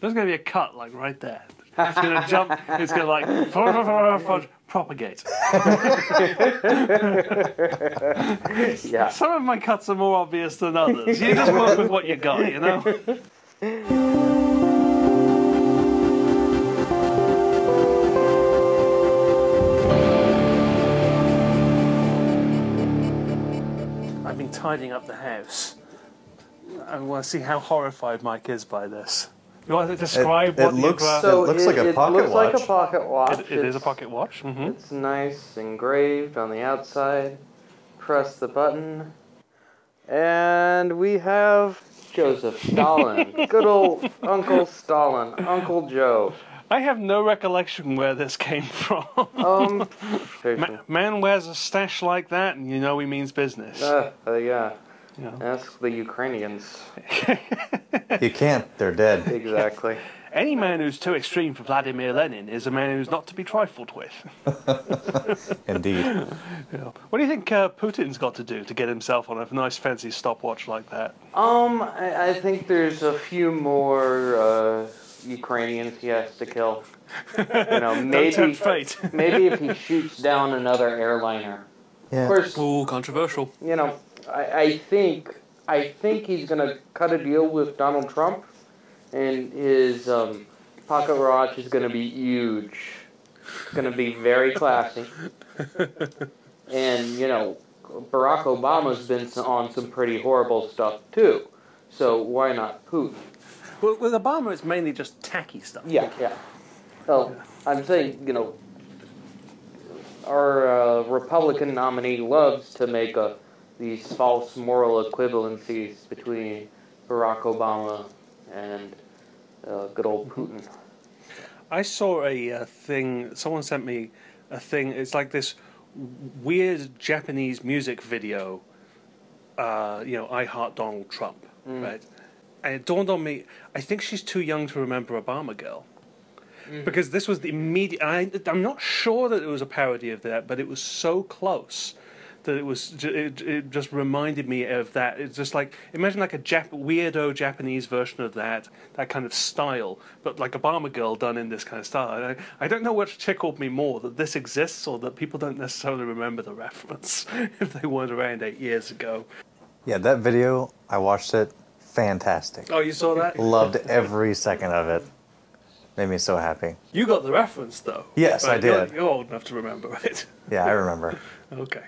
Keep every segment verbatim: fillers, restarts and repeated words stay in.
There's going to be a cut, like, right there. It's going to jump, it's going to, like, propagate. Yeah. Some of my cuts are more obvious than others. You just work with what you got, you know? I've been tidying up the house. I want to see how horrified Mike is by this. You want to describe it, what it looks, you've... Uh, So it looks it, like a it pocket looks watch. like a pocket watch. it, it is a pocket watch. Mm-hmm. It's nice, engraved on the outside. Press the button. And we have Joseph Stalin. Good old Uncle Stalin. Uncle Joe. I have no recollection where this came from. Um, Ma- man wears a stash like that, and you know he means business. uh, uh, yeah. You know. Ask the Ukrainians. You can't, they're dead. Exactly. Any man who's too extreme for Vladimir Lenin is a man who's not to be trifled with. Indeed. Yeah. What do you think uh, Putin's got to do to get himself on a nice fancy stopwatch like that? Um, I, I think there's a few more uh, Ukrainians he has to kill. You know, maybe Don't tempt fate. maybe if he shoots down another airliner. Yeah. Of course, Ooh, controversial. you know, I, I think I think he's gonna cut a deal with Donald Trump, and his um, pocket watch is gonna be huge. It's gonna be very classy. And you know, Barack Obama's been on some pretty horrible stuff too. So why not Putin? Well, with Obama, it's mainly just tacky stuff. Yeah, yeah. So I'm saying, you know, our uh, Republican nominee loves to make a, these false moral equivalencies between Barack Obama and uh, good old Putin. I saw a uh, thing, someone sent me a thing, it's like this weird Japanese music video, uh, you know, I Heart Donald Trump, Mm. right? And it dawned on me, I think she's too young to remember Obama Girl. Mm. Because this was the immediate, I, I'm not sure that it was a parody of that, but it was so close that it was, it, it just reminded me of that. It's just like, imagine like a Jap- weirdo Japanese version of that, that kind of style, but like Obama Girl done in this kind of style. And I, I don't know what tickled me more, that this exists or that people don't necessarily remember the reference if they weren't around eight years ago. Yeah, that video, I watched it, fantastic. Oh, you saw that? Loved every second of it. Made me so happy. You got the reference, though. Yes, I You're, did. you're old enough to remember it. Yeah, I remember. Okay.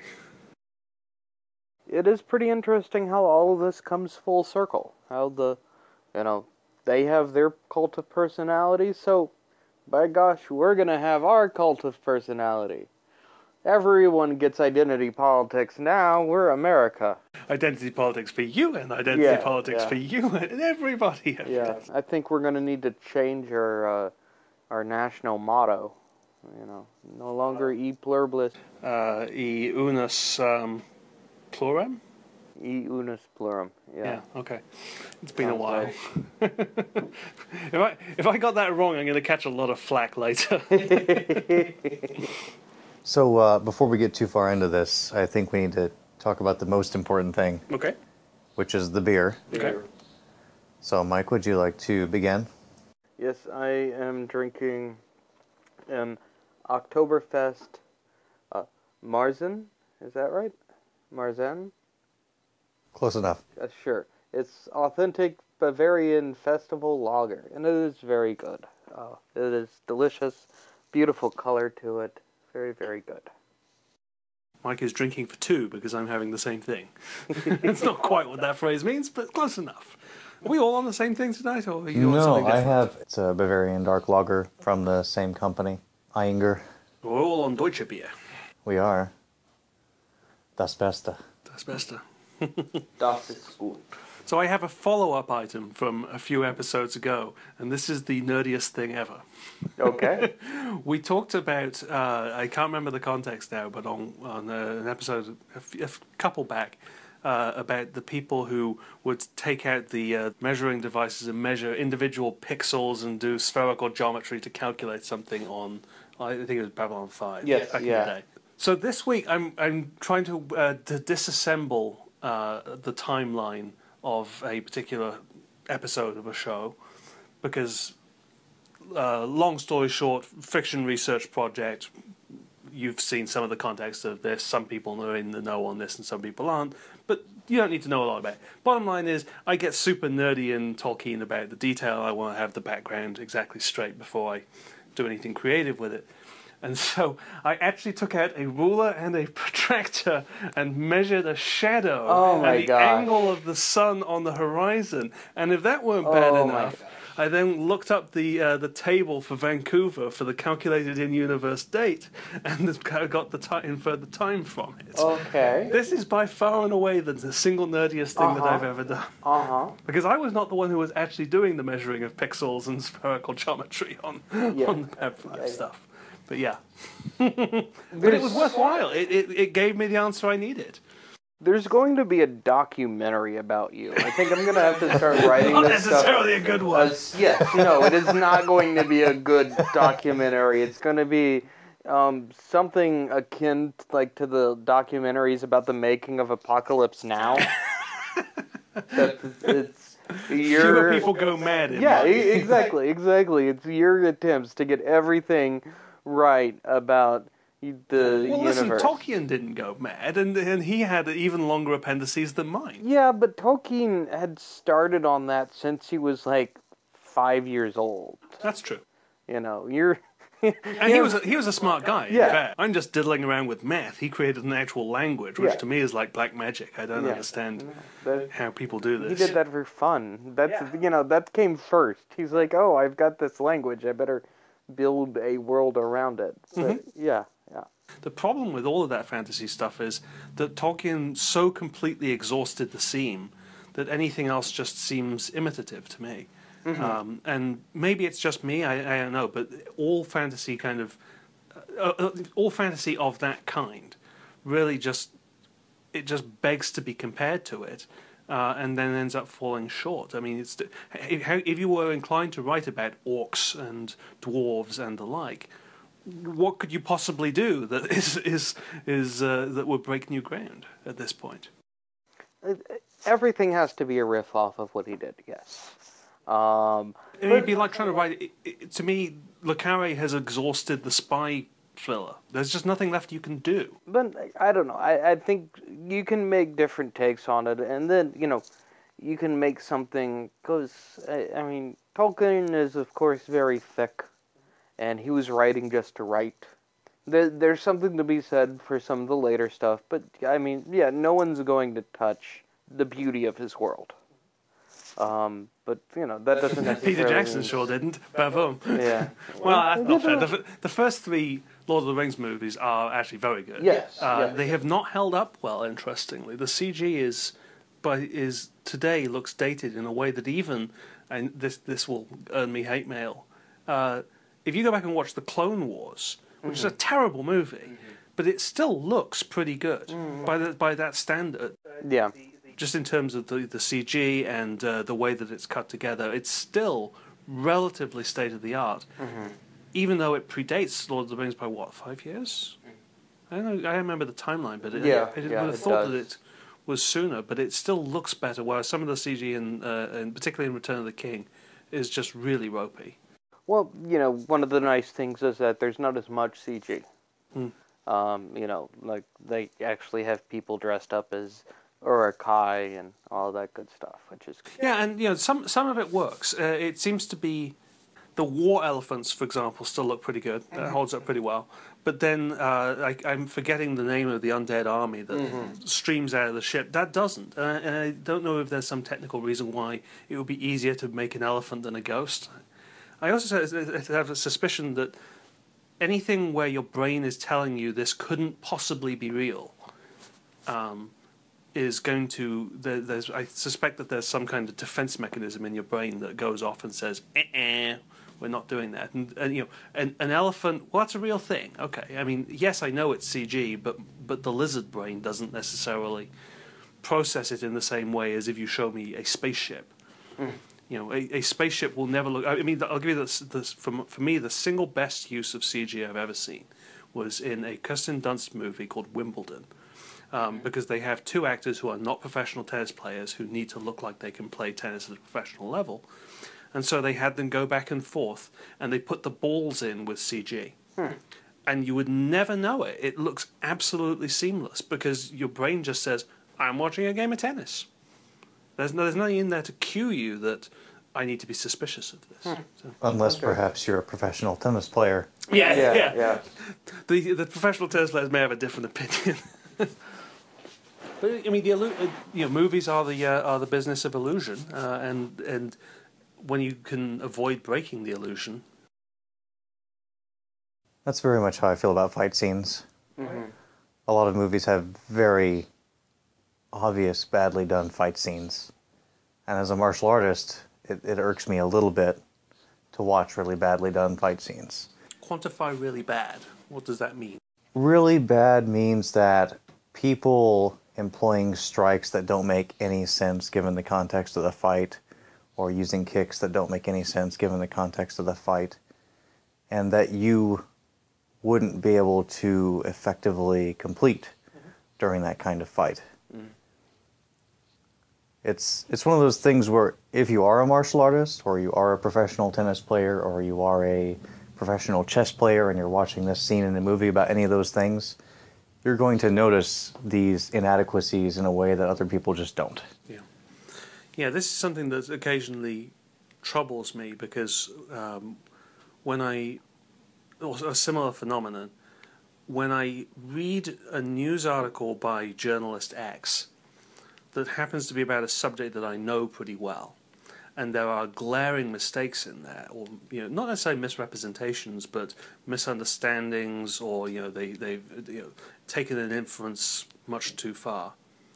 It is pretty interesting how all of this comes full circle. How the, you know, they have their cult of personality, so by gosh, we're gonna have our cult of personality. Everyone gets identity politics now. We're America. Identity politics for you and identity Yeah, politics yeah. for you and everybody. Yeah, I think we're gonna need to change our uh, our national motto. You know, no longer e pluribus, Uh, e unus um, plurem? e unus plurum. Yeah. Yeah. Okay. It's been a Sounds while. right. if I if I got that wrong, I'm going to catch a lot of flack later. So uh, before we get too far into this, I think we need to talk about the most important thing, Okay. which is the beer. Okay. So Mike, would you like to begin? Yes, I am drinking an Oktoberfest uh, Marzen. Is that right? Marzen? Close enough. Uh, sure. It's authentic Bavarian festival lager, and it is very good. Uh, it is delicious, beautiful color to it. Very, very good. Mike is drinking for two because I'm having the same thing. It's not quite what that phrase means, but close enough. Are we all on the same thing tonight, or are you on No, something I different? have. It's a Bavarian dark lager from the same company, Eyinger. We're all on Deutsche Bier. We are. Das Beste. Das Beste. Das ist gut. So I have a follow-up item from a few episodes ago, and this is the nerdiest thing ever. Okay. We talked about, uh, I can't remember the context now, but on, on uh, an episode, a, f- a f- couple back, uh, about the people who would take out the uh, measuring devices and measure individual pixels and do spherical geometry to calculate something on, I think it was Babylon five. Yes, back in yeah. the day. So this week I'm I'm trying to, uh, to disassemble uh, the timeline of a particular episode of a show, because uh, long story short, fiction research project. You've seen some of the context of this. Some people are in the know on this and some people aren't. But you don't need to know a lot about it. Bottom line is, I get super nerdy and Tolkien about the detail. I want to have the background exactly straight before I do anything creative with it. And so I actually took out a ruler and a protractor and measured a shadow Oh my and the gosh. angle of the sun on the horizon. And if that weren't bad Oh my enough, gosh. I then looked up the uh, the table for Vancouver for the calculated in-universe date and got the time, inferred the time from it. Okay. This is by far and away the, the single nerdiest thing that Uh-huh. I've ever done. Uh-huh. Because I was not the one who was actually doing the measuring of pixels and spherical geometry on, Yeah. on the Pep five Yeah, yeah. stuff. But yeah. But it was worthwhile. It, it, it gave me the answer I needed. There's going to be a documentary about you. I think I'm going to have to start writing Not this stuff. necessarily a good one. As, yes, no, it is not going to be a good documentary. It's going to be um, something akin to, like to the documentaries about the making of Apocalypse Now. That it's your Fewer people go mad in yeah, mine. e- exactly, exactly. It's your attempts to get everything right about the Well, listen, universe. Tolkien didn't go mad, and and he had even longer appendices than mine. Yeah, but Tolkien had started on that since he was like five years old. That's true. You know, you're. And he was a, he was a smart guy. Yeah. In fact, I'm just diddling around with math. He created an actual language, which Yeah. to me is like black magic. I don't Yeah. understand That, how people do he this. did that for fun. That's you know that came first. He's like, oh, I've got this language. I better build a world around it. So, Mm-hmm. Yeah, yeah. The problem with all of that fantasy stuff is that Tolkien so completely exhausted the seam that anything else just seems imitative to me. Mm-hmm. Um, and maybe it's just me, I, I don't know, but all fantasy kind of, uh, uh, all fantasy of that kind really just, it just begs to be compared to it. Uh, and then ends up falling short. I mean, it's if, how- if you were inclined to write about orcs and dwarves and the like, what could you possibly do that is is is uh, that would break new ground at this point? Everything has to be a riff off of what he did. Yes. Um, I mean, it'd be like trying to write. It, it, to me, Le Carre has exhausted the spy thriller. There's just nothing left you can do. But I don't know. I, I think you can make different takes on it, and then you know, you can make something. Because I, I mean, Tolkien is of course very thick, and he was writing just to write. There, there's something to be said for some of the later stuff, but I mean, yeah, no one's going to touch the beauty of his world. Um, but you know that doesn't necessarily. Peter Jackson mean- sure didn't. Bavoom. Yeah. Well, that's not fair. The, f- the first three Lord of the Rings movies are actually very good. Yes, Uh, yes. They have not held up well, interestingly. The C G is, but is today looks dated in a way that even, and this this will earn me hate mail. Uh, if you go back and watch the Clone Wars, which is a terrible movie, but it still looks pretty good by the, by that standard. Yeah. Just in terms of the, the C G and uh, the way that it's cut together, it's still relatively state of the art, Mm-hmm. even though it predates Lord of the Rings by what, five years? I don't know. I remember the timeline, but it, Yeah, I, I yeah, would have it thought that does. it was sooner. But it still looks better. Whereas some of the C G, in, uh, and particularly in Return of the King, is just really ropey. Well, you know, one of the nice things is that there's not as much C G. Hmm. Um, you know, like they actually have people dressed up as Uruk-hai and all that good stuff, which is Yeah, and you know, some some of it works. Uh, it seems to be the war elephants, for example, still look pretty good. That holds up pretty well. But then uh, I, I'm forgetting the name of the undead army that streams out of the ship. That doesn't. Uh, and I don't know if there's some technical reason why it would be easier to make an elephant than a ghost. I also have a suspicion that anything where your brain is telling you this couldn't possibly be real um, is going to. There, there's. I suspect that there's some kind of defense mechanism in your brain that goes off and says, "Eh, we're not doing that." And, and you know, an, an elephant. Well, that's a real thing. Okay. I mean, yes, I know it's C G, but but the lizard brain doesn't necessarily process it in the same way as if you show me a spaceship. You know, a, a spaceship will never look. I mean, I'll give you this. this for, for me, the single best use of C G I've ever seen was in a Kirsten Dunst movie called Wimbledon, um, because they have two actors who are not professional tennis players who need to look like they can play tennis at a professional level. and so they had them go back and forth, and they put the balls in with C G. Hmm. And you would never know it. It looks absolutely seamless because your brain just says, I'm watching a game of tennis. There's, no, there's nothing in there to cue you that I need to be suspicious of this. Hmm. So. Unless Okay. perhaps you're a professional tennis player. Yeah, Yeah, yeah. yeah. The, the professional tennis players may have a different opinion. But I mean, the illu- uh, you know, movies are the uh, are the business of illusion, uh, and and when you can avoid breaking the illusion. That's very much how I feel about fight scenes. Mm-hmm. A lot of movies have very obvious, badly done fight scenes. And as a martial artist, it, it irks me a little bit to watch really badly done fight scenes. Quantify really bad. What does that mean? Really bad means that people employing strikes that don't make any sense given the context of the fight, or using kicks that don't make any sense given the context of the fight, and that you wouldn't be able to effectively complete mm-hmm. during that kind of fight. Mm. It's it's one of those things where if you are a martial artist, or you are a professional tennis player, or you are a professional chess player and you're watching this scene in a movie about any of those things, you're going to notice these inadequacies in a way that other people just don't. Yeah, yeah. This is something that occasionally troubles me because um, when I, or a similar phenomenon, when I read a news article by journalist X that happens to be about a subject that I know pretty well, and there are glaring mistakes in there, or you know, not necessarily misrepresentations, but misunderstandings, or you know, they they've you know, taken an inference much too far.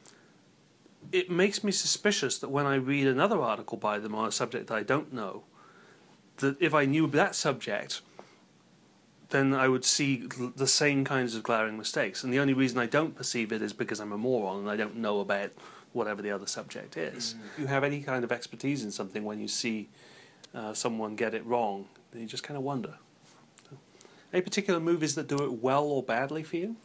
It makes me suspicious that when I read another article by them on a subject I don't know, that if I knew that subject, then I would see the same kinds of glaring mistakes. And the only reason I don't perceive it is because I'm a moron and I don't know about whatever the other subject is. Mm-hmm. If you have any kind of expertise in something, when you see uh, someone get it wrong, then you just kind of wonder. So, any particular movies that do it well or badly for you?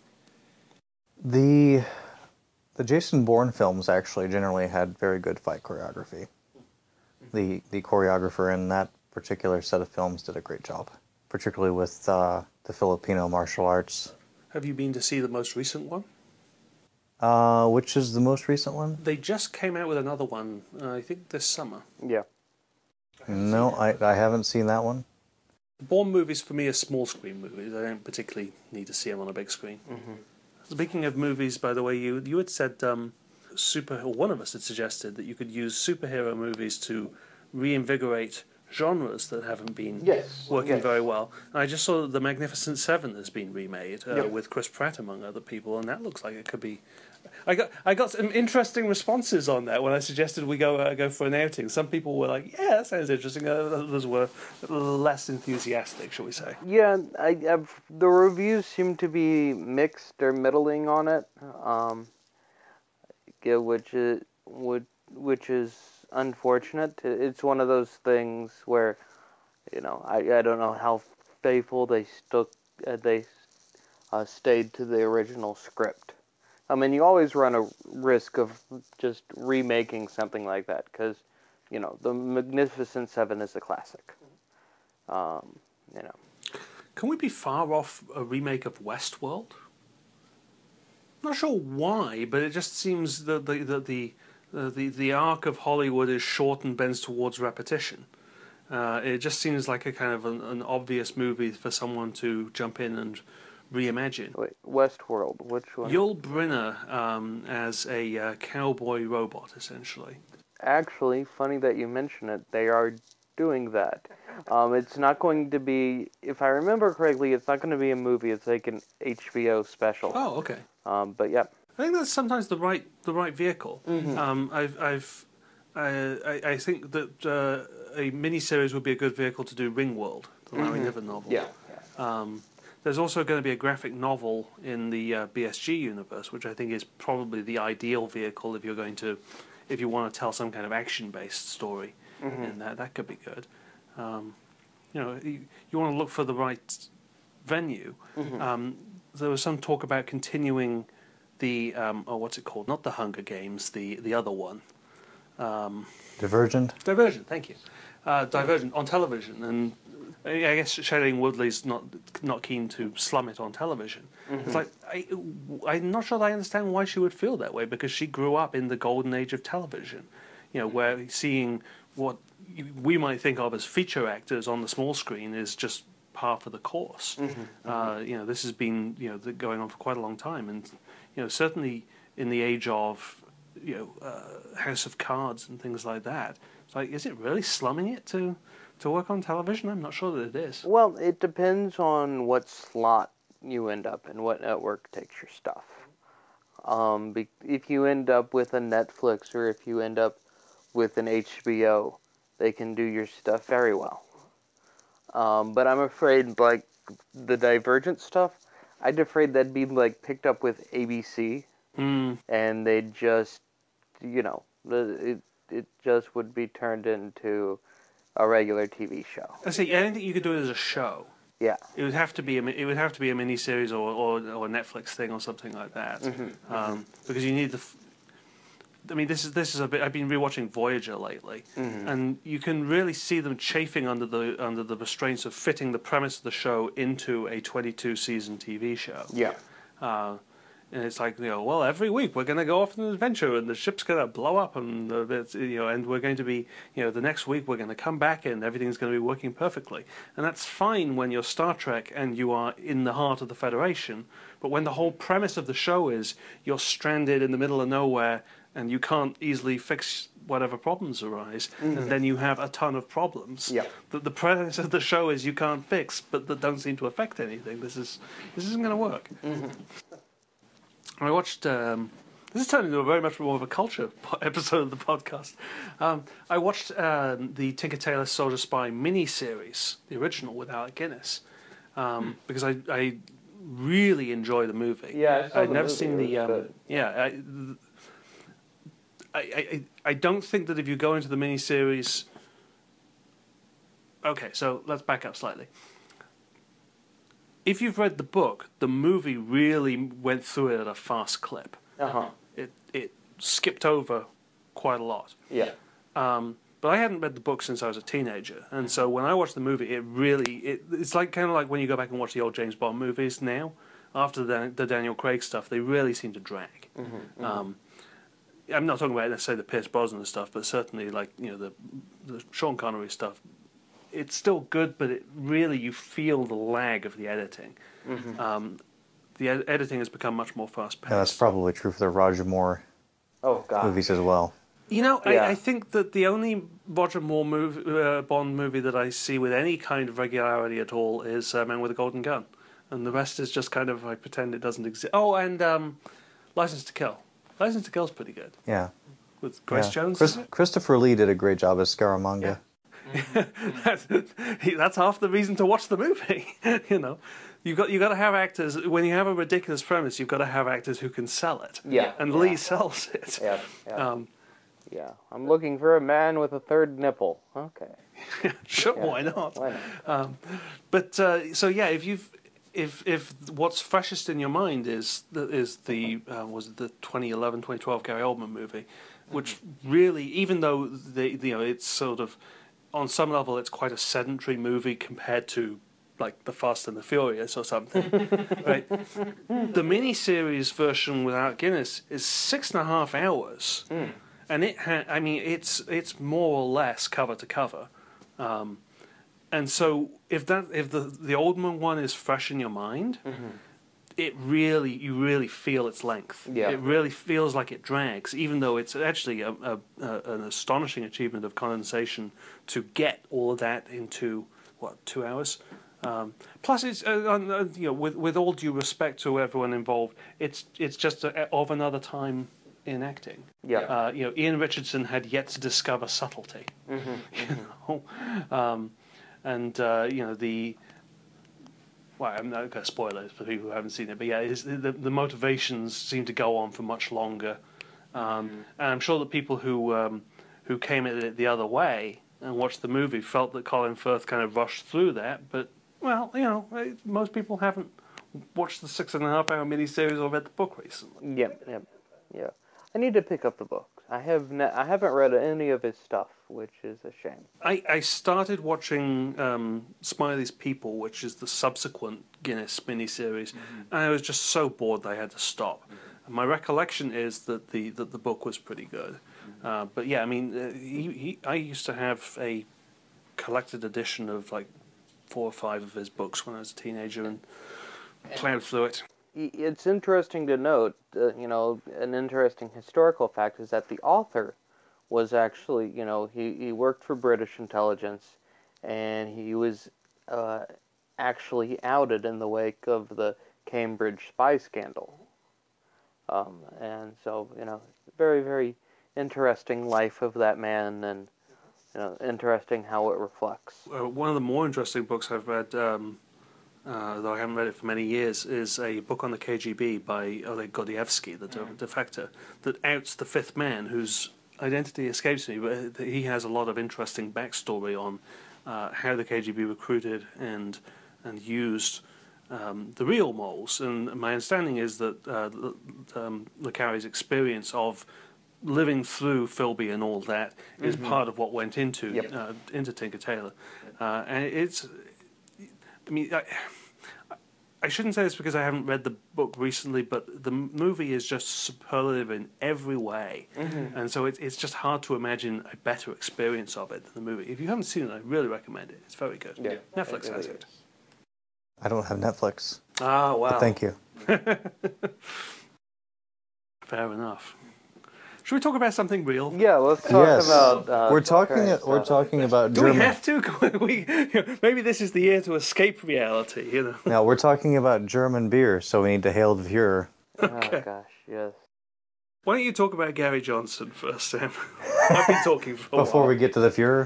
The the Jason Bourne films actually generally had very good fight choreography. Mm-hmm. The the choreographer in that particular set of films did a great job, particularly with uh, the Filipino martial arts. Have you been to see the most recent one? Uh, which is the most recent one? They just came out with another one, uh, I think this summer. Yeah. No, I, I haven't seen that one. Bourne movies for me are small screen movies. I don't particularly need to see them on a big screen. Mm-hmm. Speaking of movies, by the way, you you had said um, super. Or one of us had suggested that you could use superhero movies to reinvigorate genres that haven't been yes. working yes. very well. And I just saw that The Magnificent Seven has been remade uh, yep. with Chris Pratt among other people, and that looks like it could be. I got I got some interesting responses on that when I suggested we go uh, go for an outing. Some people were like, "Yeah, that sounds interesting." Others were less enthusiastic, shall we say? Yeah, I, I've, the reviews seem to be mixed or middling on it, um, yeah, which is which, which is unfortunate. It's one of those things where, you know, I I don't know how faithful they stuck uh, they uh, stayed to the original script. I mean, you always run a risk of just remaking something like that, because, you know, The Magnificent Seven is a classic. Um, you know. Can we be far off a remake of Westworld? Not sure why, but it just seems that the the the the, the, the arc of Hollywood is short and bends towards repetition. Uh, it just seems like a kind of an, an obvious movie for someone to jump in and reimagine. Wait, Westworld, which one? Yul Brynner um, as a uh, cowboy robot, essentially. Actually, funny that you mention it. They are doing that. Um, it's not going to be, if I remember correctly, it's not going to be a movie. It's like an H B O special. Oh, okay. Um, but yeah. I think that's sometimes the right the right vehicle. Mm-hmm. Um, I've I've uh, I, I think that uh, a miniseries would be a good vehicle to do Ringworld, the Larry mm-hmm. Niven novel. Yeah. Um, there's also going to be a graphic novel in the uh, B S G universe, which I think is probably the ideal vehicle if you're going to, if you want to tell some kind of action-based story, mm-hmm. and that that could be good. Um, you know, you, you want to look for the right venue. Mm-hmm. Um, there was some talk about continuing the um, oh, what's it called? Not the Hunger Games, the the other one. Um, Divergent. Divergent. Thank you. uh, Divergent on television, and I guess Shailene Woodley's not not keen to slum it on television. Mm-hmm. It's like I, I'm not sure that I understand why she would feel that way, because she grew up in the golden age of television, you know, where seeing what we might think of as feature actors on the small screen is just par for the course. Mm-hmm. Uh, you know, this has been you know going on for quite a long time, and you know certainly in the age of you know uh, House of Cards and things like that. It's like, is it really slumming it to? To work on television? I'm not sure that it is. Well, it depends on what slot you end up in, what network takes your stuff. Um, be- if you end up with a Netflix or if you end up with an H B O, they can do your stuff very well. Um, but I'm afraid, like, the Divergent stuff, I'd afraid that'd be, like, picked up with A B C, mm. and they'd just, you know, it, it just would be turned into a regular T V show. I see. I don't think you could do it as a show. Yeah. It would have to be a it would have to be a miniseries or or, or a Netflix thing or something like that. Mm-hmm. Um, because you need the. F- I mean, this is this is a bit. I've been rewatching Voyager lately, mm-hmm. and you can really see them chafing under the under the restraints of fitting the premise of the show into a twenty-two season T V show. Yeah. Uh, And it's like, you know, well, every week we're going to go off on an adventure, and the ship's going to blow up, and uh, it's, you know, and we're going to be, you know, the next week we're going to come back, and everything's going to be working perfectly. And that's fine when you're Star Trek and you are in the heart of the Federation. But when the whole premise of the show is you're stranded in the middle of nowhere and you can't easily fix whatever problems arise, mm-hmm. and then you have a ton of problems. Yeah. The, the premise of the show is you can't fix, but that don't seem to affect anything. This is this isn't going to work. Mm-hmm. I watched. Um, this has turned into a very much more of a culture episode of the podcast. Um, I watched um, the Tinker Tailor Soldier Spy mini-series, the original with Alec Guinness, um, because I, I really enjoy the movie. Yeah, I I'd never movie. seen the. Um, yeah, I, I, I, I don't think that if you go into the mini-series. Okay, so let's back up slightly. If you've read the book, the movie really went through it at a fast clip. Uh-huh. It it skipped over quite a lot. Yeah. Um, but I hadn't read the book since I was a teenager, and so when I watched the movie, it really it, it's like kind of like when you go back and watch the old James Bond movies now. After the, the Daniel Craig stuff, they really seem to drag. Mm-hmm, mm-hmm. Um, I'm not talking about necessarily the Pierce Brosnan stuff, but certainly like you know the the Sean Connery stuff. It's still good, but it really, you feel the lag of the editing. Mm-hmm. Um, the ed- editing has become much more fast-paced. Yeah, that's probably true for the Roger Moore oh, God. movies as well. You know, yeah. I, I think that the only Roger Moore movie, uh, Bond movie that I see with any kind of regularity at all is uh, Man with a Golden Gun. And the rest is just kind of, I pretend it doesn't exist. Oh, and um, License to Kill. License to Kill is pretty good. Yeah. With Grace yeah. Jones. Chris, Christopher Lee did a great job as Scaramanga. Yeah. that's, that's half the reason to watch the movie. You know, you've got you got to have actors. When you have a ridiculous premise, you've got to have actors who can sell it. Yeah, and yeah. Lee sells it. Yeah, yeah. Um, yeah. I'm looking for a man with a third nipple. Okay. Sure, yeah. why not? Why not? Um, but uh, so yeah, if you've if if what's freshest in your mind is the, is the uh, was it the twenty eleven twenty twelve Gary Oldman movie, which really, even though the you know it's sort of on some level, it's quite a sedentary movie compared to, like, The Fast and the Furious or something, right? The miniseries version without Guinness is six and a half hours, mm. and it ha- I mean, it's it's more or less cover to cover, um, and so if that if the the Oldman one is fresh in your mind. Mm-hmm. It really, you really feel its length. Yeah. It really feels like it drags, even though it's actually a, a, a, an astonishing achievement of condensation to get all of that into what two hours. Um, plus, it's uh, you know, with with all due respect to everyone involved, it's it's just a, of another time in acting. Yeah. Uh, you know, Ian Richardson had yet to discover subtlety. Mm-hmm. You know, um, and uh, you know the. Well, I'm not going to spoil it for people who haven't seen it, but yeah, it's, the the motivations seem to go on for much longer, um, mm-hmm. and I'm sure that people who um, who came at it the other way and watched the movie felt that Colin Firth kind of rushed through that. But well, you know, most people haven't watched the six and a half hour miniseries or read the book recently. Yep, yep, yeah. I need to pick up the books. books. I have ne- I haven't read any of his stuff, which is a shame. I, I started watching um, Smiley's People, which is the subsequent Guinness miniseries, mm-hmm. and I was just so bored that I had to stop. Mm-hmm. My recollection is that the that the book was pretty good, mm-hmm. uh, but yeah, I mean, uh, he, he I used to have a collected edition of like four or five of his books when I was a teenager and plowed through it. It's interesting to note, uh, you know, an interesting historical fact is that the author was actually, you know, he, he worked for British intelligence, and he was uh, actually outed in the wake of the Cambridge spy scandal. Um, and so, you know, very, very interesting life of that man, and, you know, interesting how it reflects. Uh, one of the more interesting books I've read, um, uh, though I haven't read it for many years, is a book on the K G B by Oleg Gordievsky, the mm. defector, that outs the fifth man, whose identity escapes me, but he has a lot of interesting backstory on uh, how the K G B recruited and and used um, the real moles. And my understanding is that uh, um, Le Carre's experience of living through Philby and all that mm-hmm. is part of what went into yep. uh, into Tinker Tailor, uh, and it's. I mean, I, I shouldn't say this because I haven't read the book recently, but the movie is just superlative in every way, mm-hmm. and so it, it's just hard to imagine a better experience of it than the movie. If you haven't seen it, I really recommend it. It's very good. Yeah, Netflix it has really it. I don't have Netflix. Ah, wow. But thank you. Fair enough. Should we talk about something real? Yeah, let's talk yes. about. Uh, we're talking. We're talking about. Do German. we have to? we, maybe this is the year to escape reality. You know. Now we're talking about German beer, so we need to hail the Fuhrer. Okay. Oh gosh, yes. Why don't you talk about Gary Johnson first, Sam? I've been talking for a Before while. we get to the Fuhrer.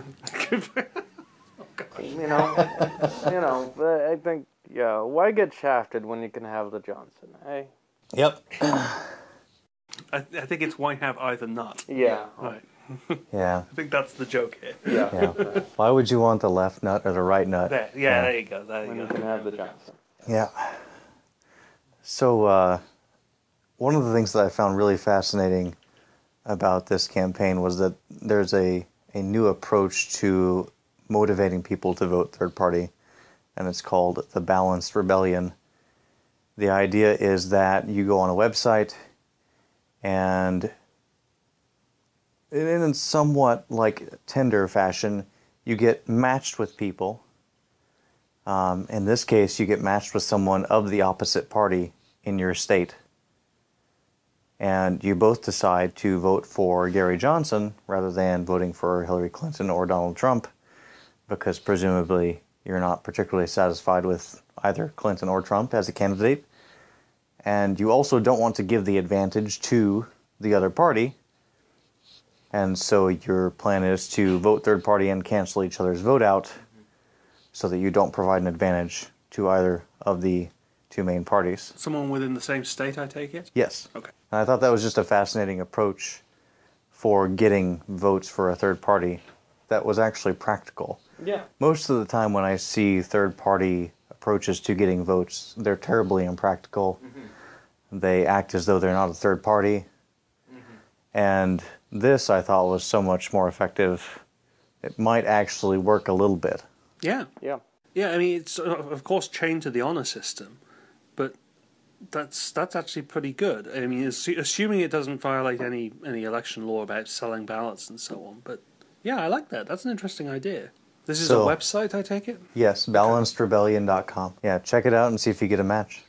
oh, you know, you know. I think, yeah. Why get shafted when you can have the Johnson? Eh? Yep. I, I think it's why have either not. Yeah. Right. Yeah. I think that's the joke here. Yeah. yeah. Why would you want the left nut or the right nut? There, yeah, yeah, there you go. There you when go. you can have the Johnson. Yeah. So, uh, one of the things that I found really fascinating about this campaign was that there's a, a new approach to motivating people to vote third party, and it's called the Balanced Rebellion. The idea is that you go on a website, and in a somewhat like Tinder fashion, you get matched with people. Um, in this case, you get matched with someone of the opposite party in your state. And you both decide to vote for Gary Johnson rather than voting for Hillary Clinton or Donald Trump, because presumably you're not particularly satisfied with either Clinton or Trump as a candidate. And you also don't want to give the advantage to the other party. And so your plan is to vote third party and cancel each other's vote out so that you don't provide an advantage to either of the two main parties. Someone within the same state, I take it? Yes. Okay. And I thought that was just a fascinating approach for getting votes for a third party that was actually practical. Yeah. Most of the time when I see third party approaches to getting votes, they're terribly impractical. Mm-hmm. They act as though they're not a third party. Mm-hmm. And this, I thought, was so much more effective. It might actually work a little bit. Yeah. Yeah. Yeah, I mean, it's, of course, chained to the honor system, but that's that's actually pretty good. I mean, assuming it doesn't violate any, any election law about selling ballots and so on. But, yeah, I like that. That's an interesting idea. This is so, a website, I take it? Yes, balanced rebellion dot com. Yeah, check it out and see if you get a match.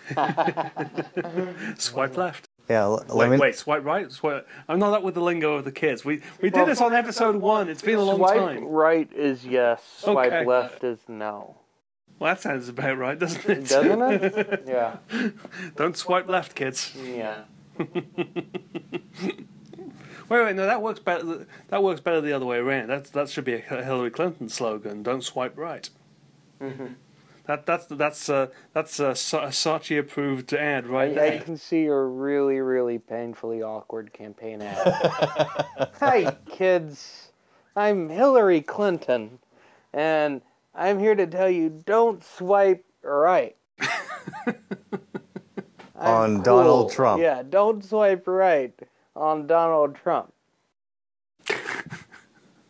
Swipe left. Yeah, l- let Wait, me... wait, swipe right? Swipe... I'm not up with the lingo of the kids. We we did well, this on episode one. It's been a long swipe time. Swipe right is yes. Swipe okay. left is no. Well, that sounds about right, doesn't it? Doesn't it? Yeah. Don't swipe left, kids. Yeah. wait, wait, no, that works better. That works better the other way around. That that should be a Hillary Clinton slogan. Don't swipe right. Mm-hmm. That that's that's uh, that's a, a Saatchi approved ad, right? I, there. I can see your really, really painfully awkward campaign ad. Hi, kids. I'm Hillary Clinton, and I'm here to tell you, don't swipe right. on cool. Donald Trump. Yeah, don't swipe right on Donald Trump.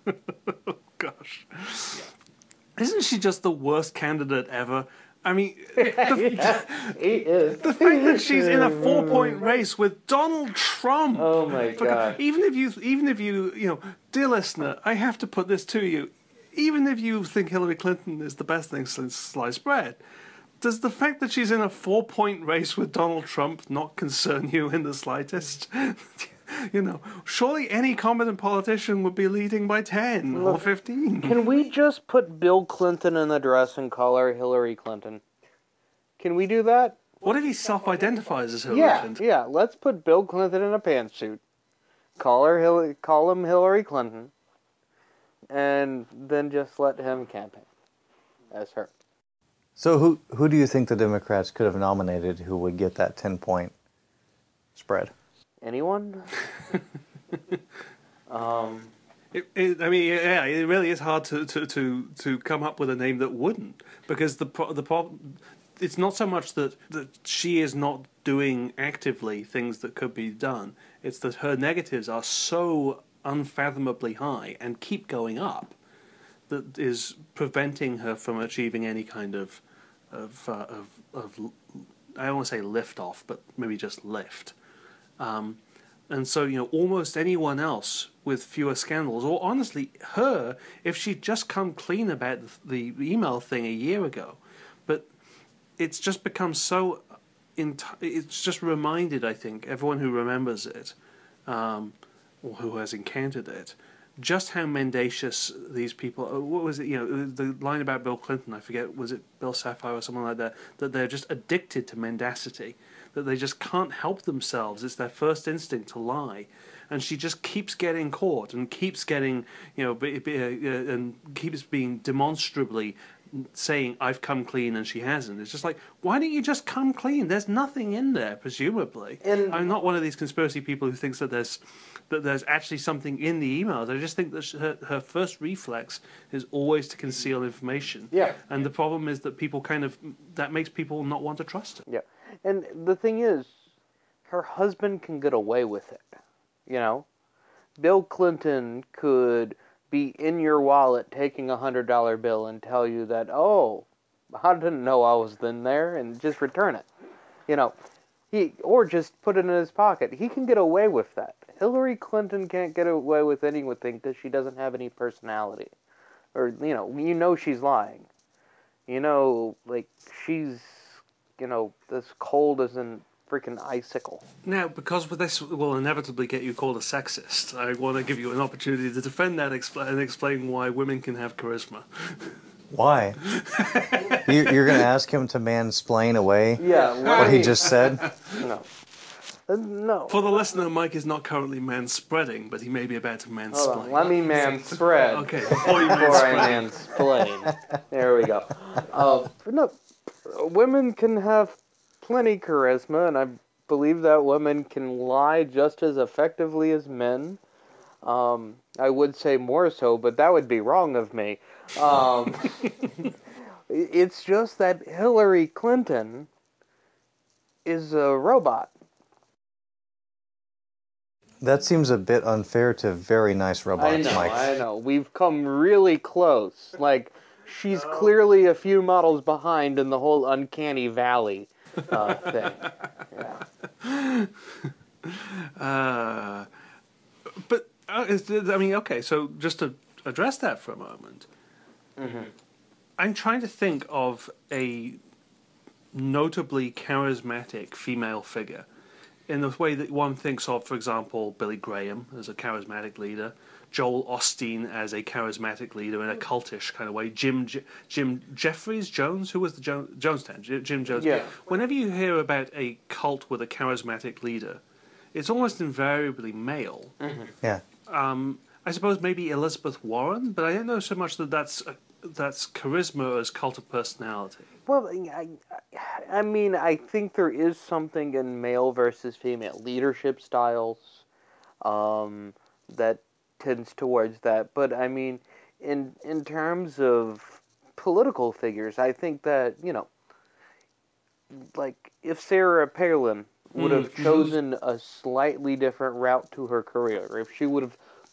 Gosh. Isn't she just the worst candidate ever? I mean, the, Yeah, he is. the fact that she's in a four-point race with Donald Trump. Oh my For- god. Even if you, even if you, you know, dear listener, I have to put this to you. Even if you think Hillary Clinton is the best thing since sliced bread, does the fact that she's in a four-point race with Donald Trump not concern you in the slightest? You know, surely any competent politician would be leading by ten or fifteen. Can we just put Bill Clinton in the dress and call her Hillary Clinton? Can we do that? What if he self-identifies as Hillary Yeah, Clinton? yeah. Let's put Bill Clinton in a pantsuit. Call her Hillary, call him Hillary Clinton, and then just let him campaign as her. So who who do you think the Democrats could have nominated who would get that ten-point spread? Anyone? um, It, it, I mean, yeah, it really is hard to, to, to, to come up with a name that wouldn't, because the pro- the problem, it's not so much that, that she is not doing actively things that could be done. It's that her negatives are so unfathomably high and keep going up that is preventing her from achieving any kind of of uh, of, of I don't want to say lift off, but maybe just lift. Um, and so, you know, almost anyone else with fewer scandals, or honestly, her, if she'd just come clean about the, the email thing a year ago, but it's just become so, enti- it's just reminded, I think, everyone who remembers it, um, or who has encountered it, just how mendacious these people. What was it? You know, the line about Bill Clinton. I forget. Was it Bill Sapphire or someone like that? That they're just addicted to mendacity. That they just can't help themselves. It's their first instinct to lie, and she just keeps getting caught and keeps getting, you know, be, be, uh, and keeps being demonstrably saying I've come clean and she hasn't. It's just like, why don't you just come clean? There's nothing in there, presumably. And- I'm not one of these conspiracy people who thinks that there's that there's actually something in the emails. I just think that her, her first reflex is always to conceal information. Yeah. And the problem is that people kind of, that makes people not want to trust her. yeah. And the thing is, her husband can get away with it. You know? Bill Clinton could be in your wallet taking a hundred dollar bill and tell you that, oh, I didn't know I was in there, and just return it. You know, he or just put it in his pocket. He can get away with that. Hillary Clinton can't get away with anything because she doesn't have any personality, or you know, you know she's lying. You know, like she's, you know, as cold as an freaking icicle. Now, because this will inevitably get you called a sexist, I want to give you an opportunity to defend that expl- and explain why women can have charisma. Why? you, you're going to ask him to mansplain away Yeah, what he just said? No. Uh, no. For the listener, Mike is not currently manspreading, but he may be about to Hold on. mansplain. Let me man spread. Okay, before you Before I manspread. mansplain. There we go. Uh, no, women can have plenty charisma, and I believe that women can lie just as effectively as men. Um, I would say more so, but that would be wrong of me. Um, it's just that Hillary Clinton is a robot. That seems a bit unfair to very nice robots, I know, Mike. I know. We've come really close. Like, she's clearly a few models behind in the whole uncanny valley uh, thing. Yeah. Uh, but, uh, is, I mean, okay, so just to address that for a moment, Mm-hmm. I'm trying to think of a notably charismatic female figure in the way that one thinks of, for example, Billy Graham as a charismatic leader, Joel Osteen as a charismatic leader in a cultish kind of way, Jim Je- Jim Jeffries Jones, who was the jo- Jonestown, J- Jim Jones. Yeah. Whenever you hear about a cult with a charismatic leader, it's almost invariably male. Yeah. Um, I suppose maybe Elizabeth Warren, but I don't know so much that that's a, that's charisma as cult of personality. Well, I, I mean, I think there is something in male versus female leadership styles um, that tends towards that. But I mean, in in terms of political figures, I think that, you know, like if Sarah Palin would have Mm, chosen a slightly different route to her career, if she would have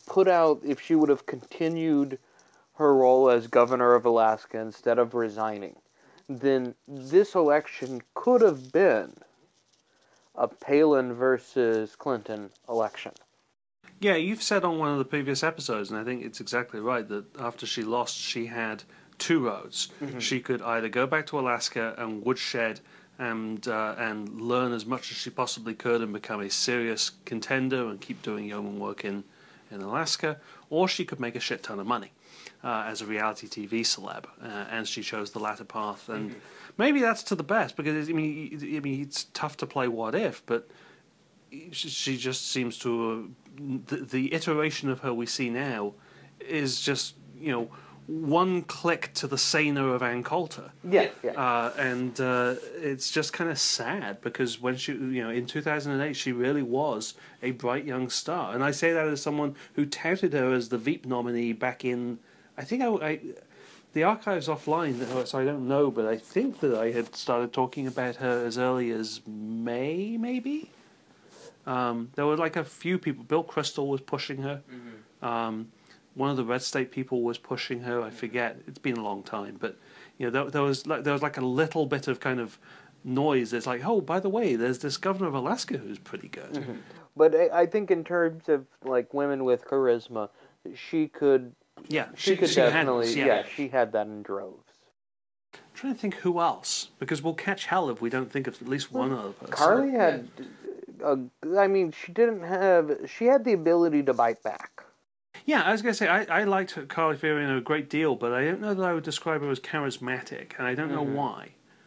put out, if she would have continued her role as governor of Alaska instead of resigning, then this election could have been a Palin versus Clinton election. Yeah, you've said on one of the previous episodes, and I think it's exactly right, that after she lost, she had two roads. Mm-hmm. She could either go back to Alaska and woodshed and uh, and learn as much as she possibly could and become a serious contender and keep doing yeoman work in, in Alaska, or she could make a shit ton of money uh, as a reality T V celeb, uh, and she chose the latter path. And mm-hmm. maybe that's to the best, because I mean, I mean, it's tough to play what if, but she just seems to uh, the, the iteration of her we see now is just, you know, one click to the saner of Ann Coulter. Yeah, yeah. Uh, and uh, it's just kind of sad, because when she, you know, in two thousand eight, she really was a bright young star. And I say that as someone who touted her as the Veep nominee back in, I think I, I the archive's offline, so I don't know, but I think that I had started talking about her as early as May, maybe? Um, there were like a few people. Bill Kristol was pushing her. Mm-hmm. Um, one of the Red State people was pushing her. I forget. It's been a long time, but you know, there, there was like there was like a little bit of kind of noise. It's like, oh, by the way, there's this governor of Alaska who's pretty good. Mm-hmm. But I, I think in terms of like women with charisma, she could. Yeah, she, she could she definitely. Had, yeah. yeah, she had that in droves. I'm trying to think who else, because we'll catch hell if we don't think of at least one other person. Carly had. Uh, I mean, she didn't have. She had the ability to bite back. Yeah, I was going to say, I, I liked Carly Fiorina a great deal, but I don't know that I would describe her as charismatic, and I don't mm-hmm. know why.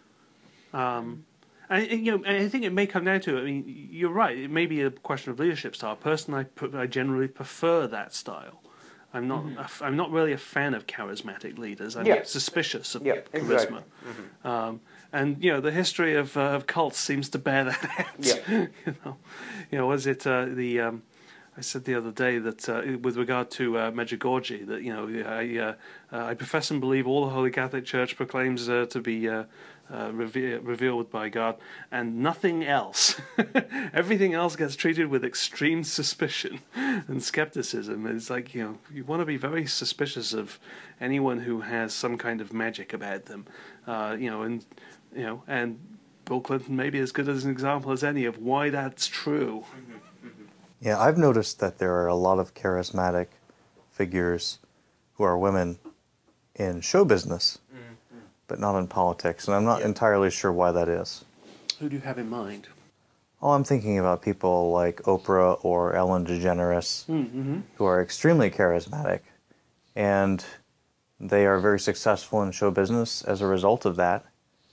Um, and, you know, I think it may come down to, I mean, you're right, it may be a question of leadership style. Personally, I, I generally prefer that style. I'm not mm-hmm. a, I'm not really a fan of charismatic leaders. I'm yeah. suspicious of yeah, charisma. Exactly. Mm-hmm. Um, and, you know, the history of, uh, of cults seems to bear that out. Yeah. you know, you know, was it uh, the... Um, I said the other day that uh, with regard to uh, Medjugorje, that, you know, I, uh, uh, I profess and believe all the Holy Catholic Church proclaims uh, to be uh, uh, reve- revealed by God, and nothing else. Everything else gets treated with extreme suspicion and skepticism. It's like, you know, you want to be very suspicious of anyone who has some kind of magic about them, uh, you know, and you know, and Bill Clinton may be as good as an example as any of why that's true. Mm-hmm. Yeah, I've noticed that there are a lot of charismatic figures who are women in show business, mm-hmm. but not in politics, and I'm not yeah. entirely sure why that is. Who do you have in mind? Oh, I'm thinking about people like Oprah or Ellen DeGeneres, mm-hmm. who are extremely charismatic, and they are very successful in show business as a result of that.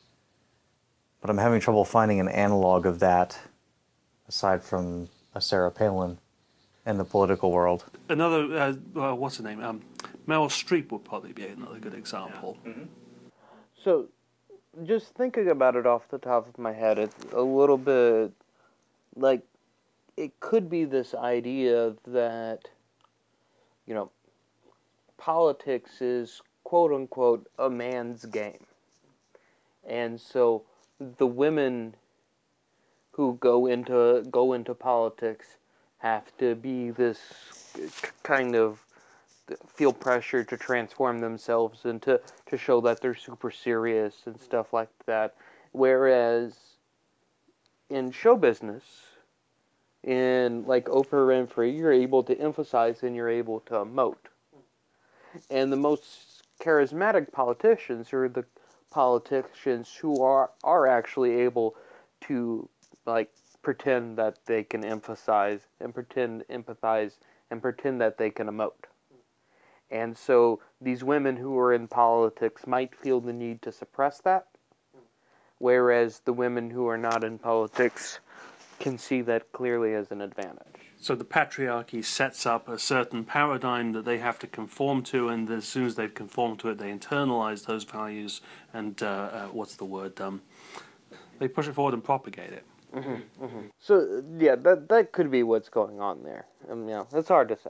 But I'm having trouble finding an analog of that, aside from a Sarah Palin in the political world. Another, uh, well, what's her name? Um, Meryl Streep would probably be another good example. Yeah. Mm-hmm. So, just thinking about it off the top of my head, it's a little bit like it could be this idea that, you know, politics is quote unquote a man's game. And so the women who go into go into politics have to be this kind of feel pressure to transform themselves and to, to show that they're super serious and stuff like that. Whereas in show business, in like Oprah Winfrey, you're able to emphasize and you're able to emote. And the most charismatic politicians are the politicians who are, are actually able to like pretend that they can emphasize and pretend empathize and pretend that they can emote. And so these women who are in politics might feel the need to suppress that, whereas the women who are not in politics can see that clearly as an advantage. So the patriarchy sets up a certain paradigm that they have to conform to, and as soon as they've conformed to it, they internalize those values and, uh, uh, what's the word, um, they push it forward and propagate it. Mm-hmm, mm-hmm. So, yeah, that that could be what's going on there. Um, you know, it's hard to say.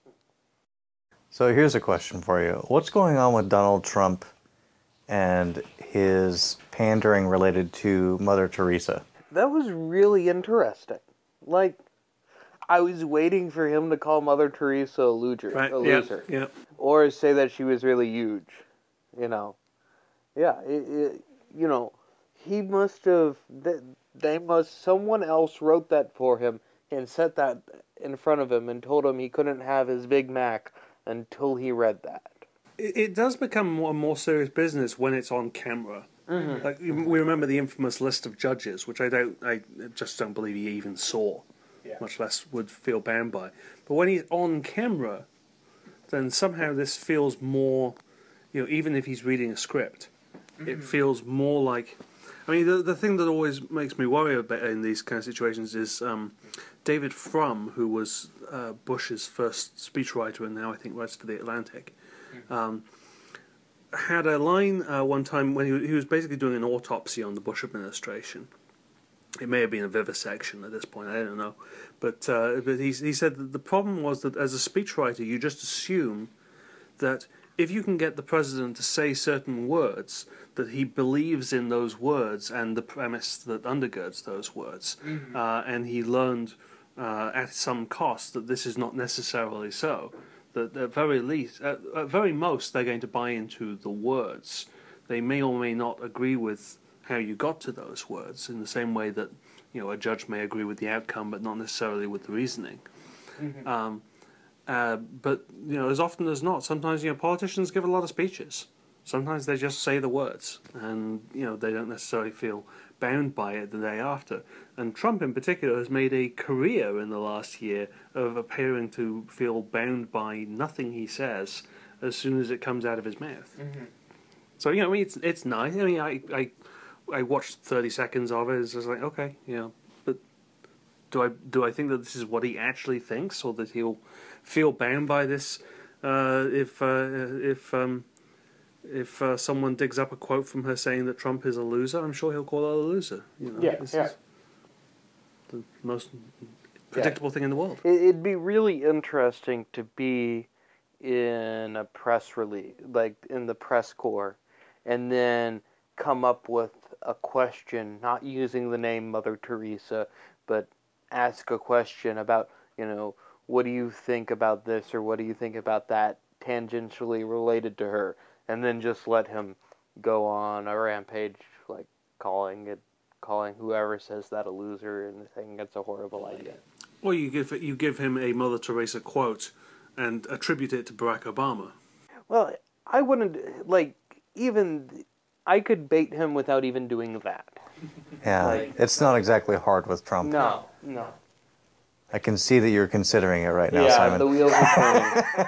So here's a question for you. What's going on with Donald Trump and his pandering related to Mother Teresa? That was really interesting. Like, I was waiting for him to call Mother Teresa a loser, Right? a Yeah. loser, Yeah. or say that she was really huge. You know, yeah. It, it, you know, he must have. They, they must. Someone else wrote that for him and set that in front of him and told him he couldn't have his Big Mac until he read that. It, it does become more and more serious business when it's on camera. Mm-hmm. Like we remember the infamous list of judges, which I don't, I just don't believe he even saw, Yeah. much less would feel bound by. But when he's on camera, then somehow this feels more, you know, even if he's reading a script, mm-hmm. it feels more like. I mean, the the thing that always makes me worry about in these kind of situations is um, David Frum, who was uh, Bush's first speechwriter and now I think writes for the Atlantic. Mm-hmm. Um, had a line uh, one time when he, he was basically doing an autopsy on the Bush administration. It may have been a vivisection at this point, I don't know. But uh, but he, he said that the problem was that as a speechwriter, you just assume that if you can get the president to say certain words, that he believes in those words and the premise that undergirds those words. Mm-hmm. Uh, and he learned uh, at some cost that this is not necessarily so. That at very least, at, at very most, they're going to buy into the words. They may or may not agree with how you got to those words, in the same way that, you know, a judge may agree with the outcome, but not necessarily with the reasoning. Mm-hmm. Um, uh, but you know, as often as not, sometimes you know politicians give a lot of speeches. Sometimes they just say the words, and you know they don't necessarily feel bound by it the day after. And Trump, in particular, has made a career in the last year of appearing to feel bound by nothing he says as soon as it comes out of his mouth. Mm-hmm. So you know, I mean, it's it's nice. I mean, I I, I watched thirty seconds of it. It's just like, okay, you know, but do I do I think that this is what he actually thinks, or that he'll feel bound by this uh, if uh, if um, if uh, someone digs up a quote from her saying that Trump is a loser? I'm sure he'll call her a loser. You know, Yeah, this yeah. is the most predictable yeah. thing in the world. It'd be really interesting to be in a press release, like in the press corps, and then come up with a question, not using the name Mother Teresa, but ask a question about, you know, what do you think about this or what do you think about that, tangentially related to her, and then just let him go on a rampage, like calling it, calling whoever says that a loser and saying it's a horrible idea. Or you give you give him a Mother Teresa quote and attribute it to Barack Obama. Well, I wouldn't, like, even, I could bait him without even doing that. Yeah, Like, it's not exactly hard with Trump. No, no. I can see that you're considering it right now, yeah, Simon. the wheels are turning.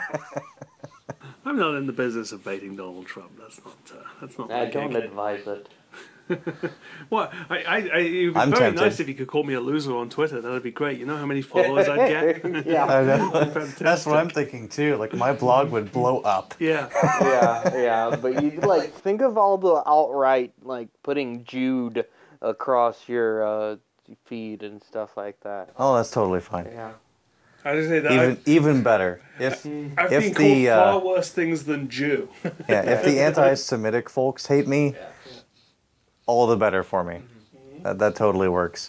I'm not in the business of baiting Donald Trump. That's not. Uh, that's not. I my don't gig. advise it. Well, I, I, I, it would be I'm very tempted. nice if you could call me a loser on Twitter. That would be great. You know how many followers I'd get? Yeah. I know. Fantastic. That's what I'm thinking too. Like my blog would blow up. Yeah. yeah, yeah, but you like think of all the alt-right like putting Jude across your uh, feed and stuff like that. Oh, that's totally fine. Yeah. I was say that. Even I've, even better. If I've if been the called far uh, worse things than Jew. yeah, if the anti-Semitic folks hate me, Yeah. all the better for me. Mm-hmm. That that totally works.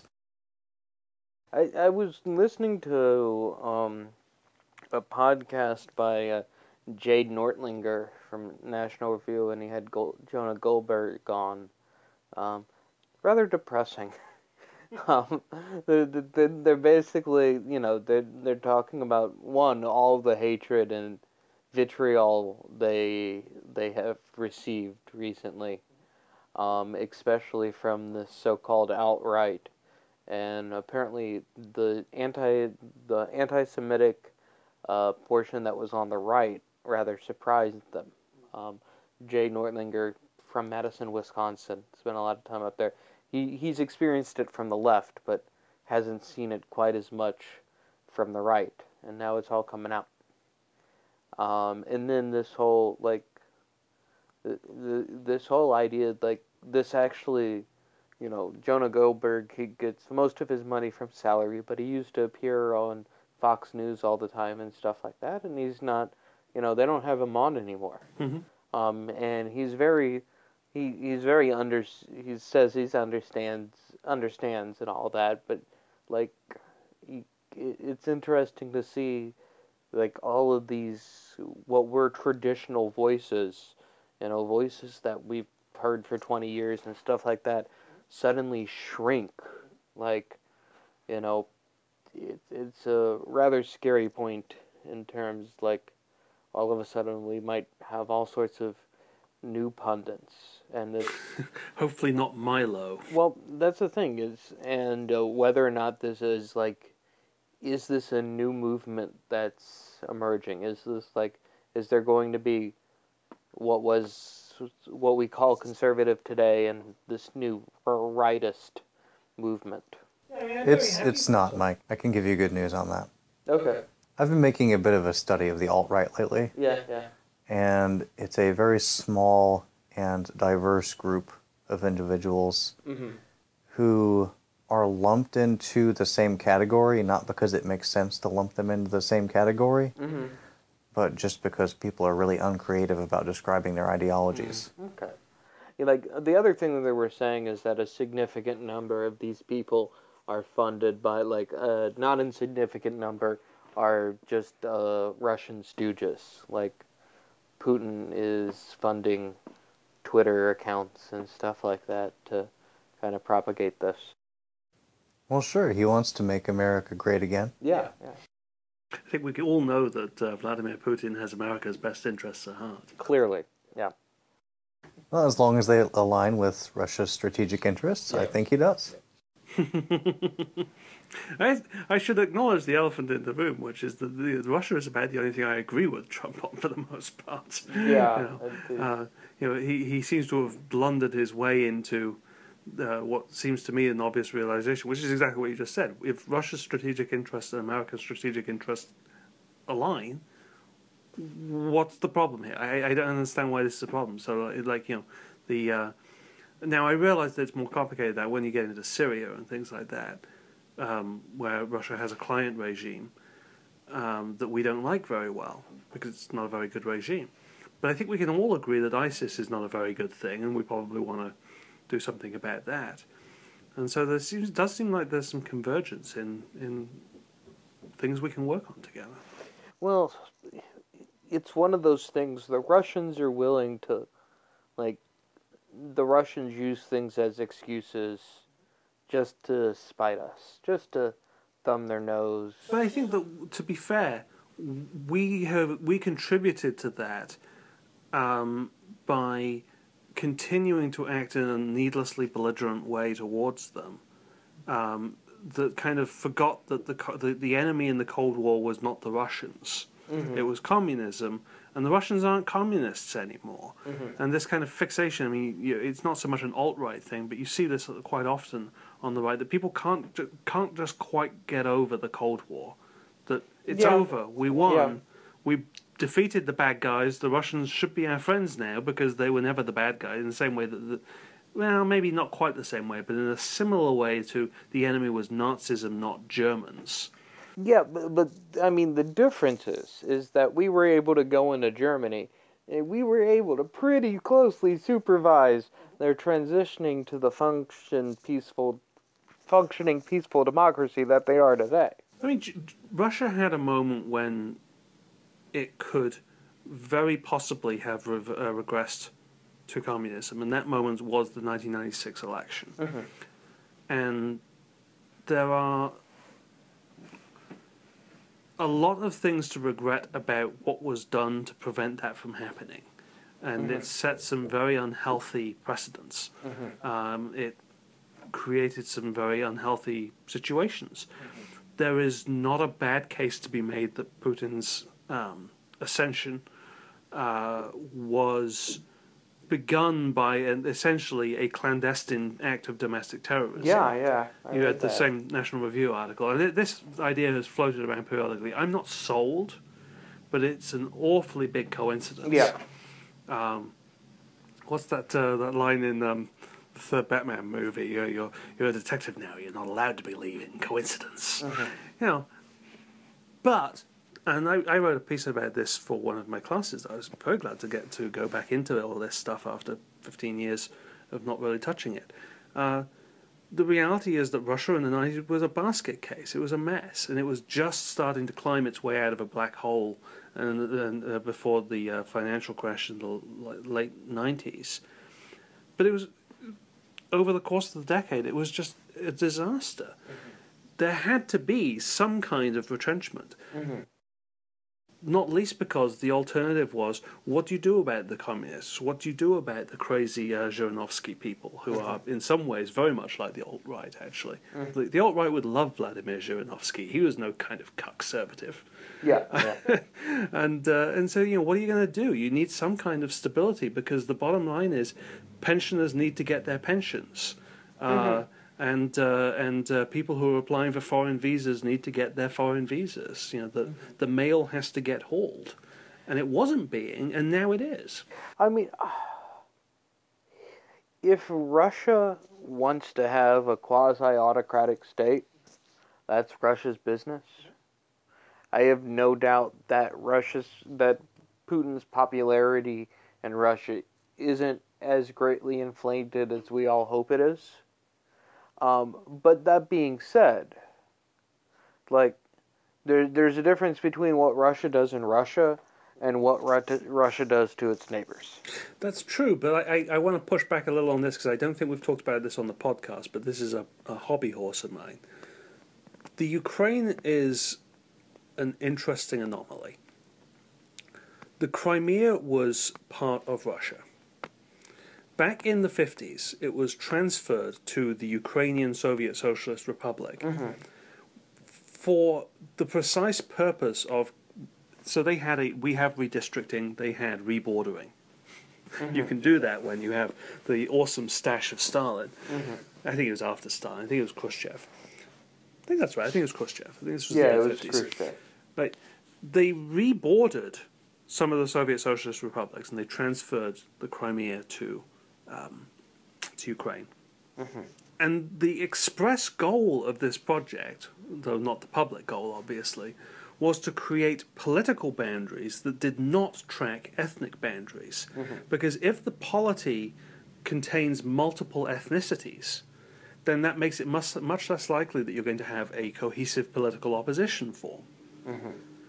I I was listening to um a podcast by uh, Jade Nortlinger from National Review, and he had Gol- Jonah Goldberg on. Um, rather depressing. um, they're, they're basically, you know, they're, they're talking about, one, all the hatred and vitriol they they have received recently, um, especially from the so-called alt-right. And apparently the anti the anti-Semitic uh, portion that was on the right rather surprised them. Um, Jay Nortlinger from Madison, Wisconsin, spent a lot of time up there. He he's experienced it from the left, but hasn't seen it quite as much from the right, and now it's all coming out. Um, and then this whole like the, the this whole idea like this actually, you know, Jonah Goldberg, he gets most of his money from salary, but he used to appear on Fox News all the time and stuff like that, and he's not, you know, they don't have him on anymore. Mm-hmm. Um, and he's very, he he's very under, he says he understands understands and all that, but like, he, it, it's interesting to see like all of these what were traditional voices, you know, voices that we've heard for twenty years and stuff like that, suddenly shrink. Like, you know, it, it's a rather scary point in terms like all of a sudden we might have all sorts of new pundits, and it's Hopefully not Milo. well, that's the thing is, and uh, whether or not this is like, is this a new movement that's emerging? Is this like, is there going to be what was what we call conservative today, and this new rightist movement? It's it's not, Mike. I can give you good news on that. Okay. I've been making a bit of a study of the alt-right lately, Yeah, yeah. and it's a very small and diverse group of individuals Mm-hmm. who are lumped into the same category, not because it makes sense to lump them into the same category, Mm-hmm. but just because people are really uncreative about describing their ideologies. Okay. Yeah, like the other thing that they were saying is that a significant number of these people are funded by like a not insignificant number are just uh, Russian stooges. Like Putin is funding Twitter accounts and stuff like that to kind of propagate this. Well, sure, he wants to make America great again. Yeah, yeah. I think we all know that uh, Vladimir Putin has America's best interests at heart. Clearly, yeah. Well, as long as they align with Russia's strategic interests, I Yeah. think he does. I, I should acknowledge the elephant in the room, which is that the, Russia is about the only thing I agree with Trump on for the most part. Yeah. You know, uh, you know he, he seems to have blundered his way into uh, what seems to me an obvious realization, which is exactly what you just said. If Russia's strategic interests and America's strategic interests align, what's the problem here? I, I don't understand why this is a problem. So, like, you know, the uh, now I realize that it's more complicated that when you get into Syria and things like that, um, where Russia has a client regime um, that we don't like very well because it's not a very good regime. But I think we can all agree that ISIS is not a very good thing, and we probably want to do something about that. And so there seems, does seem like there's some convergence in in things we can work on together. Well, it's one of those things. The Russians are willing to, like, the Russians use things as excuses just to spite us, just to thumb their nose. But I think that, to be fair, we have we contributed to that um, by continuing to act in a needlessly belligerent way towards them. Um, that kind of forgot that the, the the enemy in the Cold War was not the Russians. Mm-hmm. It was communism, and the Russians aren't communists anymore. Mm-hmm. And this kind of fixation, I mean, you, it's not so much an alt-right thing, but you see this quite often on the right, that people can't ju- can't just quite get over the Cold War. That it's Yeah. over, we won, Yeah. we defeated the bad guys, the Russians should be our friends now because they were never the bad guys, in the same way that, the, well, maybe not quite the same way, but in a similar way to the enemy was Nazism, not Germans. Yeah, but, but I mean, the difference is, is that we were able to go into Germany, and we were able to pretty closely supervise their transitioning to the function peaceful, functioning peaceful democracy that they are today. I mean, J- Russia had a moment when it could very possibly have re- uh, regressed to communism, and that moment was the nineteen ninety-six election. Mm-hmm. And there are a lot of things to regret about what was done to prevent that from happening. And Mm-hmm. it set some very unhealthy precedents. Mm-hmm. Um, it created some very unhealthy situations. Mm-hmm. There is not a bad case to be made that Putin's um, ascension uh, was begun by an, essentially a clandestine act of domestic terrorism. Yeah, yeah. I You read had the that. same National Review article, and it, this idea has floated around periodically. I'm not sold, but it's an awfully big coincidence. Yeah. Um, what's that uh, that line in um, the third Batman movie? You're, you're you're a detective now. You're not allowed to believe in coincidence. Mm-hmm. You know, but. And I, I wrote a piece about this for one of my classes. I was very glad to get to go back into all this stuff after fifteen years of not really touching it. Uh, the reality is that Russia in the nineties was a basket case. It was a mess, and it was just starting to climb its way out of a black hole. And, and uh, before the uh, financial crash in the late nineties, but it was over the course of the decade, it was just a disaster. Mm-hmm. There had to be some kind of retrenchment. Mm-hmm. Not least because the alternative was, what do you do about the communists? What do you do about the crazy uh, Zhirinovsky people, who mm-hmm. are in some ways very much like the alt-right, actually. Mm-hmm. The, the alt-right would love Vladimir Zhirinovsky. He was no kind of conservative. Yeah. yeah. and uh, and so, you know, what are you going to do? You need some kind of stability, because the bottom line is pensioners need to get their pensions. Uh, mm-hmm. And uh, and uh, people who are applying for foreign visas need to get their foreign visas. You know, the mm-hmm. the mail has to get hauled, and it wasn't being, and now it is. I mean, if Russia wants to have a quasi-autocratic state, that's Russia's business. I have no doubt that Russia's that Putin's popularity in Russia isn't as greatly inflated as we all hope it is. Um, but that being said, like, there, there's a difference between what Russia does in Russia and what Russia does to its neighbors. That's true, but I, I, I want to push back a little on this, because I don't think we've talked about this on the podcast, but this is a, a hobby horse of mine. The Ukraine is an interesting anomaly. The Crimea was part of Russia. Back in the fifties, it was transferred to the Ukrainian Soviet Socialist Republic mm-hmm. for the precise purpose of, so they had a, we have redistricting, they had rebordering. Mm-hmm. You can do that when you have the awesome stash of Stalin. Mm-hmm. I think it was after Stalin, I think it was Khrushchev. I think that's right, I think it was Khrushchev. I think this was yeah, the it was fifties. Khrushchev. But they rebordered some of the Soviet Socialist republics, and they transferred the Crimea to Um, to Ukraine. Mm-hmm. And the express goal of this project, though not the public goal obviously, was to create political boundaries that did not track ethnic boundaries. Mm-hmm. Because if the polity contains multiple ethnicities, then that makes it much, much less likely that you're going to have a cohesive political opposition form. Mm-hmm.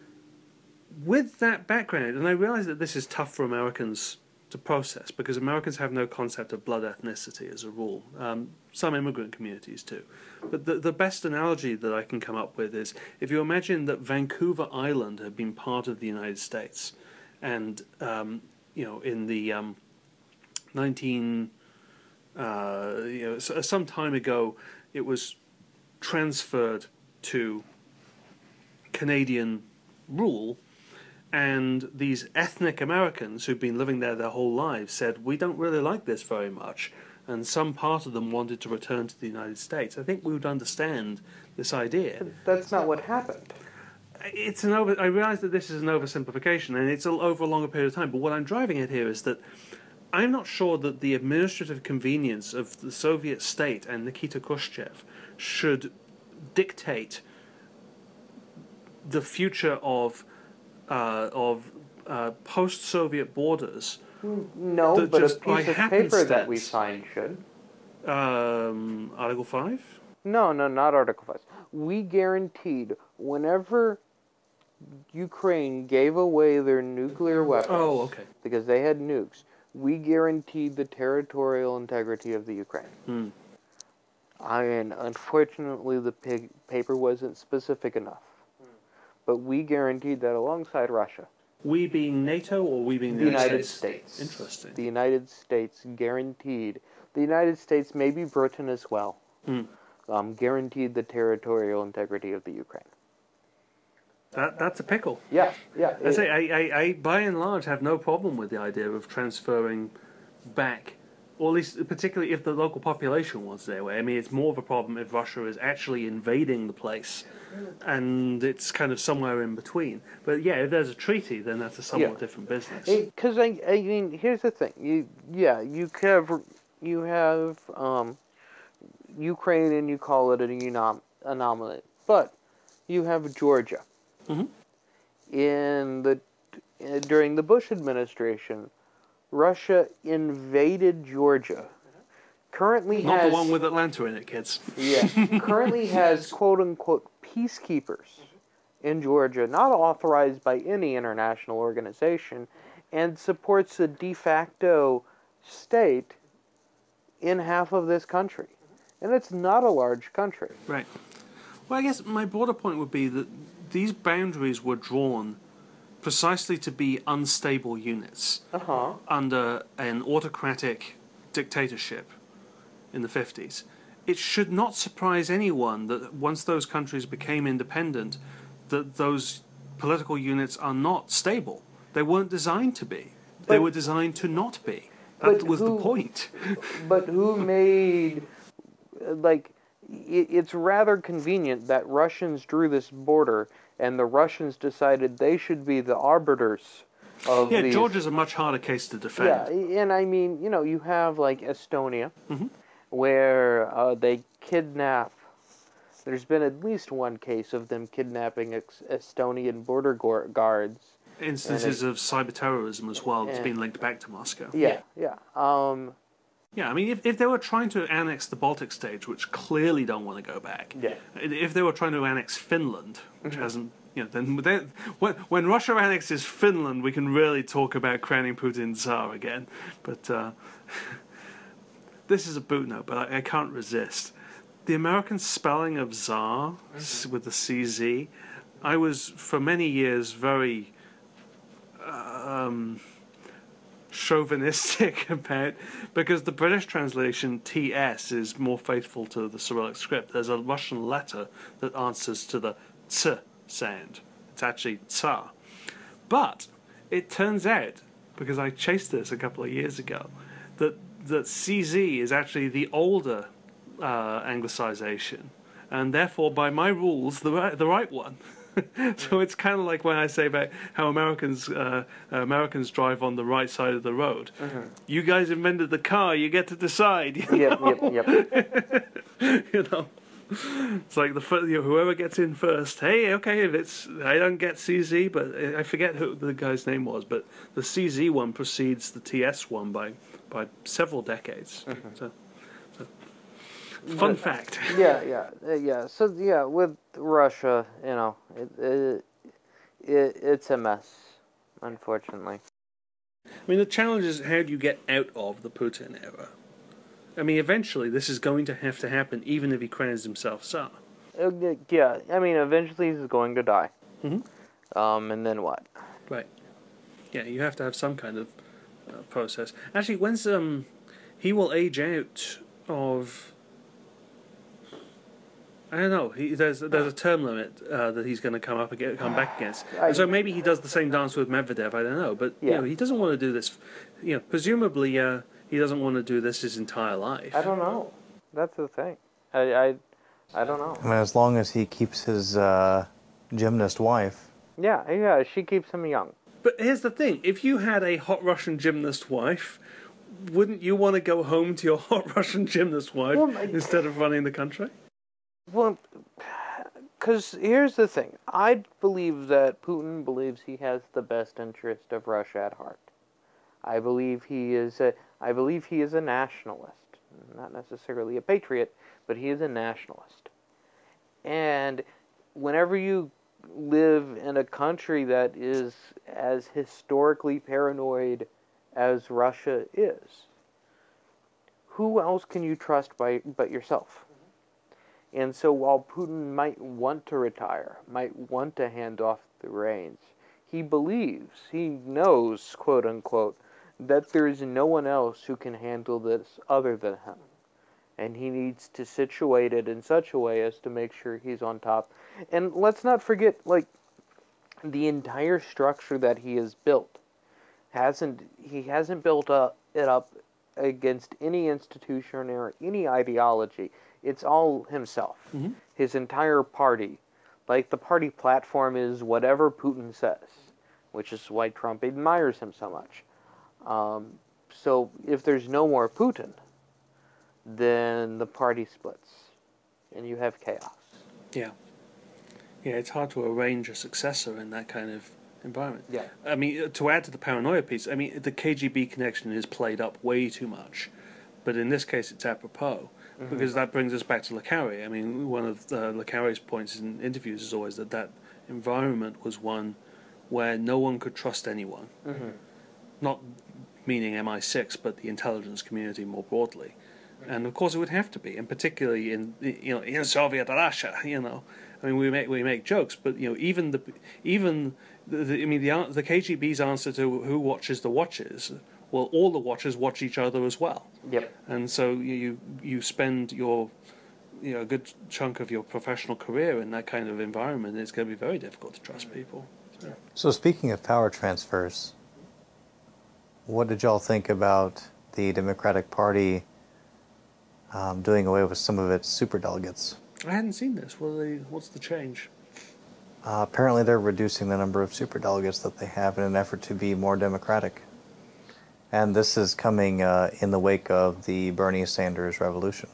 With that background, and I realize that this is tough for Americans to process, because Americans have no concept of blood ethnicity as a rule. Um, some immigrant communities do. But the, the best analogy that I can come up with is, if you imagine that Vancouver Island had been part of the United States, and um, you know, in the um, nineteen, uh, you know, some time ago, it was transferred to Canadian rule. And these ethnic Americans who've been living there their whole lives said, we don't really like this very much. And some part of them wanted to return to the United States. I think we would understand this idea. But that's not what happened. It's an over. I realize that this is an oversimplification, and it's over a longer period of time. But what I'm driving at here is that I'm not sure that the administrative convenience of the Soviet state and Nikita Khrushchev should dictate the future of Uh, of uh, post-Soviet borders. No, but a piece of paper that we signed should. Um, Article five? No, no, not Article five. We guaranteed whenever Ukraine gave away their nuclear weapons, oh, okay. because they had nukes, we guaranteed the territorial integrity of the Ukraine. Hmm. I mean, unfortunately, the pig paper wasn't specific enough. But we guaranteed that alongside Russia. We being NATO, or we being the, the United, United States? States? Interesting. The United States guaranteed. The United States, maybe Britain as well, mm. um, guaranteed the territorial integrity of the Ukraine. That That's a pickle. Yeah, yeah. I say, I, I, I, by and large, have no problem with the idea of transferring back, or at least particularly if the local population wants their way. I mean, it's more of a problem if Russia is actually invading the place, and it's kind of somewhere in between. But yeah, if there's a treaty, then that's a somewhat yeah. different business. Because I, I mean, here's the thing. You, yeah, you have you have um, Ukraine, and you call it an anom- anomaly, but you have Georgia. Mm-hmm. In the uh, during the Bush administration, Russia invaded Georgia, currently Not has the one with Atlanta in it, kids. yeah currently has quote unquote peacekeepers in Georgia, not authorized by any international organization, and supports a de facto state in half of this country. And it's not a large country. Right. Well, I guess my broader point would be that these boundaries were drawn precisely to be unstable units Uh-huh. under an autocratic dictatorship in the fifties. It should not surprise anyone that once those countries became independent, that those political units are not stable. They weren't designed to be. They But- were designed to not be. That but was who- the point. But who made, like, i- it's rather convenient that Russians drew this border and the Russians decided they should be the arbiters of Yeah, these. Georgia's a much harder case to defend. Yeah, and I mean, you know, you have like Estonia, Mhm. where uh, they kidnap. There's been at least one case of them kidnapping ex- Estonian border gu- guards. Instances of cyber terrorism as well that's Yeah. been linked back to Moscow. Yeah, yeah. Um, Yeah, I mean, if, if they were trying to annex the Baltic states, which clearly don't want to go back, Yeah. if they were trying to annex Finland, which hasn't, you know, then they, when, when Russia annexes Finland, we can really talk about crowning Putin Tsar again. But uh, this is a boot note, but I, I can't resist. The American spelling of Tsar s with the C Z, I was for many years very um, chauvinistic about, because the British translation T S is more faithful to the Cyrillic script. There's a Russian letter that answers to the T sound. It's actually Tsar. But it turns out, because I chased this a couple of years ago, that that C Z is actually the older uh, anglicization, and therefore, by my rules, the right, the right one. So it's kind of like when I say about how Americans uh, Americans drive on the right side of the road. Mm-hmm. You guys invented the car. You get to decide. You yep, know? yep, yep. You know, it's like the fir- you know, whoever gets in first. Hey, okay, if it's I don't get C Z, but I forget who the guy's name was. But the C Z one precedes the T S one by by several decades. Mm-hmm. So, so, fun But- fact. Yeah, yeah, uh, yeah. So yeah, with Russia, you know, it, it, it it's a mess, unfortunately. I mean, the challenge is how do you get out of the Putin era? I mean, eventually this is going to have to happen, even if he crowns himself Tsar. Uh, yeah, I mean, eventually he's going to die. Mhm. Um, and then what? Right. Yeah, you have to have some kind of uh, process. Actually, when's um, he will age out of. I don't know. He, there's there's a term limit uh, that he's going to come up again, come back against. I- so maybe he does the same dance with Medvedev. I don't know, but you Yeah. know, he doesn't want to do this. You know, presumably uh, he doesn't want to do this his entire life. I don't know. That's the thing. I, I, I don't know. I mean, as long as he keeps his uh, gymnast wife. Yeah, yeah. She keeps him young. But here's the thing: if you had a hot Russian gymnast wife, wouldn't you want to go home to your hot Russian gymnast wife Well, I- instead of running the country? Well, because here's the thing. I believe that Putin believes he has the best interest of Russia at heart. I believe he is a. I believe he is a nationalist, not necessarily a patriot, but he is a nationalist. And whenever you live in a country that is as historically paranoid as Russia is, who else can you trust by but yourself? And so while Putin might want to retire, might want to hand off the reins, he believes, he knows, quote unquote, that there is no one else who can handle this other than him. And he needs to situate it in such a way as to make sure he's on top. And let's not forget, like, the entire structure that he has built hasn't, he hasn't built up, it up against any institution or any ideology. It's all himself. Mhm. His entire party. Like, the party platform is whatever Putin says, which is why Trump admires him so much. Um, so, if there's no more Putin, then the party splits, and you have chaos. Yeah. Yeah, it's hard to arrange a successor in that kind of environment. Yeah. I mean, to add to the paranoia piece, I mean, the K G B connection is played up way too much. but in this case it's apropos, mm-hmm. because that brings us back to Le Carre. I mean, one of uh, Le Carre's points in interviews is always that that environment was one where no one could trust anyone. Mm-hmm. Not meaning M I six, but the intelligence community more broadly. And of course, it would have to be, and particularly in you know in Soviet Russia. You know, I mean, we make we make jokes, but you know, even the even the, the, I mean, the the K G B's answer to who watches the watches. Well, all the watchers watch each other as well. Yep. And so you you spend your you know a good chunk of your professional career in that kind of environment. It's going to be very difficult to trust people. So, so speaking of power transfers, what did y'all think about the Democratic Party um, doing away with some of its superdelegates? I hadn't seen this. What are they, what's the change? Uh, apparently they're reducing the number of superdelegates that they have in an effort to be more democratic. And this is coming uh, in the wake of the Bernie Sanders revolution.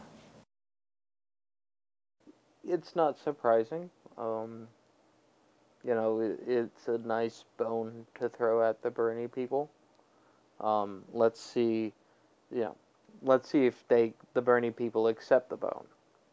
It's not surprising. Um, you know, it, it's a nice bone to throw at the Bernie people. Um, let's see, you know, let's see if they, the Bernie people, accept the bone.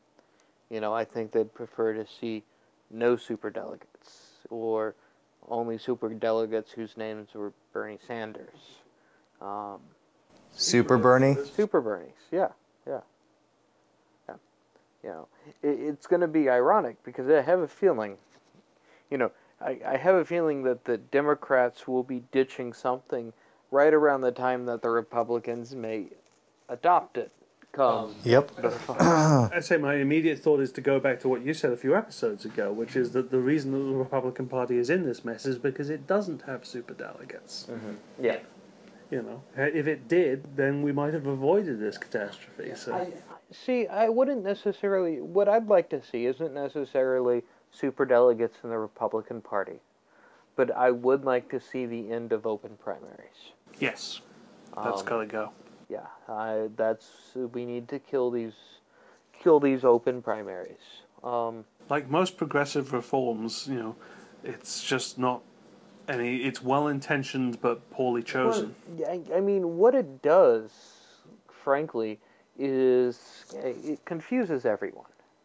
You know, I think they'd prefer to see no superdelegates, or only superdelegates whose names were Bernie Sanders. Um, Super Bernie? Super Bernies, yeah, yeah. yeah. You know, it, it's going to be ironic because I have a feeling, you know, I, I have a feeling that the Democrats will be ditching something right around the time that the Republicans may adopt it. Come. Yep. I'd say my immediate thought is to go back to what you said a few episodes ago, which is that the reason that the Republican Party is in this mess is because it doesn't have superdelegates. Mm-hmm. Yeah. You know, if it did, then we might have avoided this catastrophe. So, I, see, I wouldn't necessarily. What I'd like to see isn't necessarily superdelegates in the Republican Party, but I would like to see the end of open primaries. Yes, that's um, gotta go. Yeah, I, that's we need to kill these, kill these open primaries. Um, like most progressive reforms, you know, it's just not any. It's well intentioned but poorly chosen. Well, I, I mean, what it does, frankly, is it confuses everyone.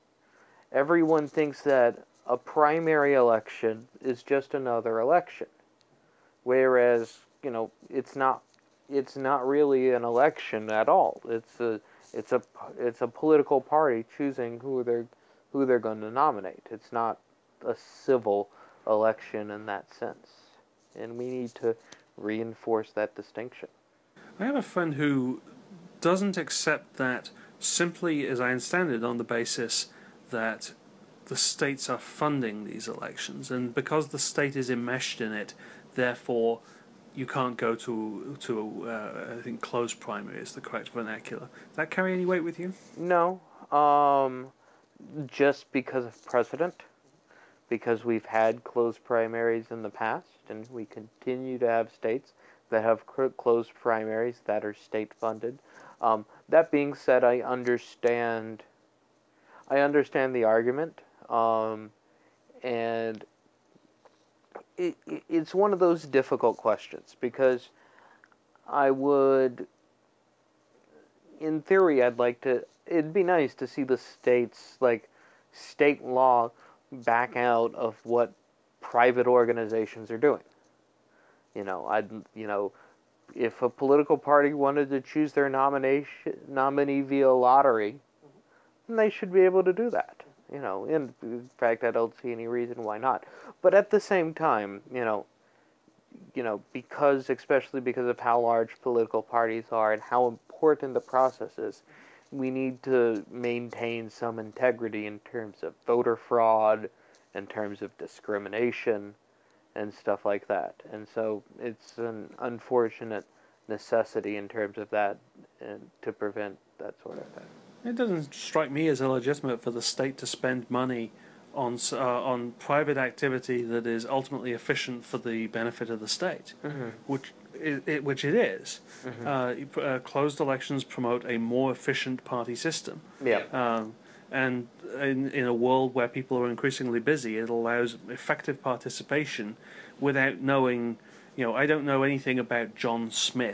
Everyone thinks that a primary election is just another election, whereas you know it's not. It's not really an election at all. It's a it's a it's a political party choosing who they're who they're going to nominate. It's not a civil election in that sense, and we need to reinforce that distinction. I have a friend who doesn't accept that simply, as I understand it, on the basis that the states are funding these elections, and because the state is enmeshed in it, therefore you can't go to to uh, I think closed primary is the correct vernacular. Does that carry any weight with you? No, um, just because of precedent, because we've had closed primaries in the past, and we continue to have states that have closed primaries that are state funded. Um, that being said, I understand. I understand the argument, um, and. It, it's one of those difficult questions because I would, in theory, I'd like to, it'd be nice to see the states, like, state law back out of what private organizations are doing. You know, I'd, you know, if a political party wanted to choose their nomination, nominee via lottery, then they should be able to do that. You know, in, in fact, I don't see any reason why not. But at the same time, you know, you know, because, especially because of how large political parties are and how important the process is, we need to maintain some integrity in terms of voter fraud, in terms of discrimination, and stuff like that. And so it's an unfortunate necessity in terms of that, and to prevent that sort of thing. It doesn't strike me as illegitimate for the state to spend money on uh, on private activity that is ultimately efficient for the benefit of the state, mm-hmm. which it, it, which it is. Mm-hmm. Uh, uh, closed elections promote a more efficient party system. Yeah. Um, and in in a world where people are increasingly busy, it allows effective participation without knowing. You know, I don't know anything about John Smith,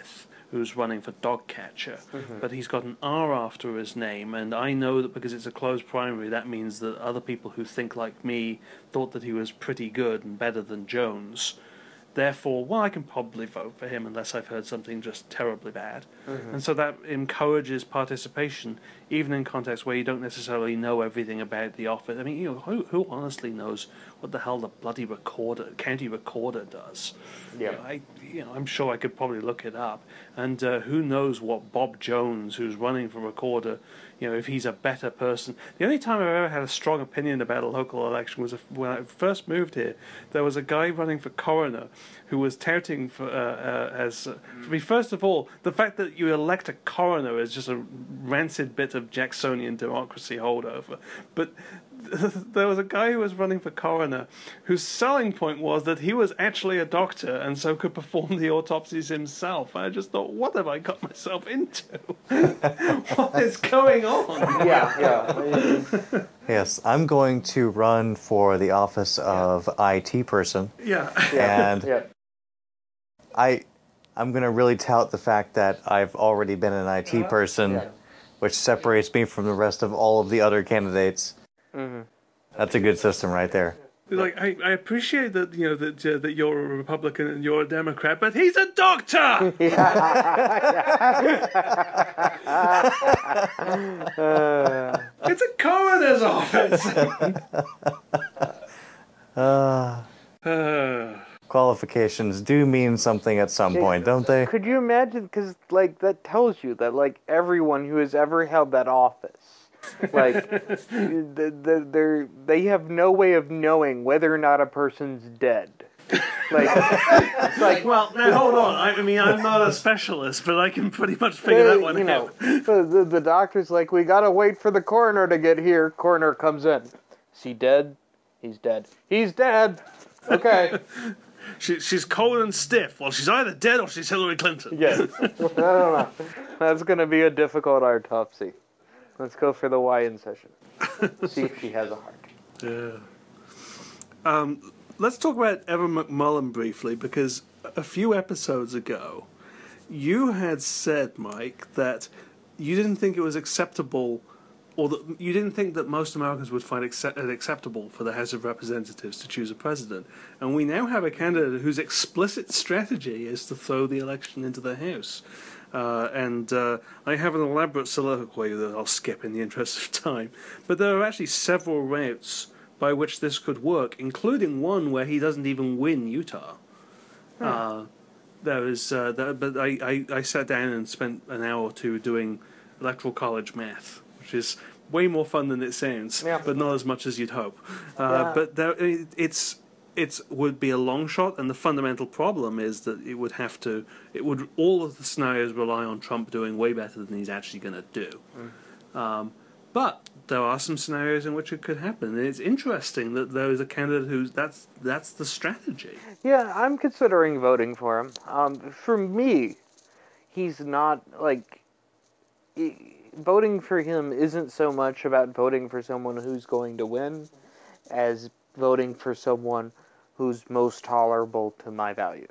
who's running for dog catcher, Mm-hmm. but he's got an R after his name, and I know that because it's a closed primary, that means that other people who think like me thought that he was pretty good and better than Jones. Therefore, well, I can probably vote for him unless I've heard something just terribly bad. Mm-hmm. And so that encourages participation, even in contexts where you don't necessarily know everything about the office. I mean, you know, who, who honestly knows what the hell the bloody recorder, county recorder does? Yeah. You know, I, you know, I'm sure I could probably look it up. And uh, who knows what Bob Jones, who's running for recorder, you know, if he's a better person. The only time I've ever had a strong opinion about a local election was when I first moved here. There was a guy running for coroner who was touting for uh, uh, as. Uh, I mean, first of all, the fact that you elect a coroner is just a rancid bit of Jacksonian democracy holdover. But there was a guy who was running for coroner whose selling point was that he was actually a doctor and so could perform the autopsies himself. I just thought, what have I got myself into? What is going on? Yeah, yeah. Yes, I'm going to run for the office of I T person, Yeah. and Yeah. I, I'm going to really tout the fact that I've already been an I T person, Yeah. which separates me from the rest of all of the other candidates. Mm-hmm. That's a good system right there. Like I, I appreciate that you know that uh, that you're a Republican and you're a Democrat, but he's a doctor. It's a coroner's office. Uh, Uh, qualifications do mean something at some point, don't they? Could you imagine? Because like that tells you that like everyone who has ever held that office, like the, the, they're they have no way of knowing whether or not a person's dead. Like, it's like well, now hold on. I, I mean, I'm not a specialist, but I can pretty much figure that one you know, out. the, the, the doctor's like, we gotta wait for the coroner to get here. Coroner comes in. Is he dead? He's dead. He's dead. Okay. She, she's cold and stiff. Well, she's either dead or she's Hillary Clinton. Yes. I don't know. That's gonna be a difficult autopsy. Let's go for the Y-in session. See if she has a heart. Yeah. Um, let's talk about Evan McMullin briefly, because a few episodes ago, you had said, Mike, that you didn't think it was acceptable, or that you didn't think that most Americans would find accept- it acceptable for the House of Representatives to choose a president. And we now have a candidate whose explicit strategy is to throw the election into the House. Uh, and uh, I have an elaborate soliloquy that I'll skip in the interest of time. But there are actually several routes by which this could work, including one where he doesn't even win Utah. Hmm. Uh, there is, uh, there, but I, I, I sat down and spent an hour or two doing electoral college math, which is way more fun than it sounds, Yeah. but not as much as you'd hope. Uh, Yeah. But there, it, it's it's would be a long shot, and the fundamental problem is that it would have to. It would all of the scenarios rely on Trump doing way better than he's actually going to do. Mm. Um, but there are some scenarios in which it could happen, and it's interesting that there is a candidate who's that's that's the strategy. Yeah, I'm considering voting for him. Um, for me, he's not like he, voting for him isn't so much about voting for someone who's going to win, as voting for someone who's most tolerable to my values.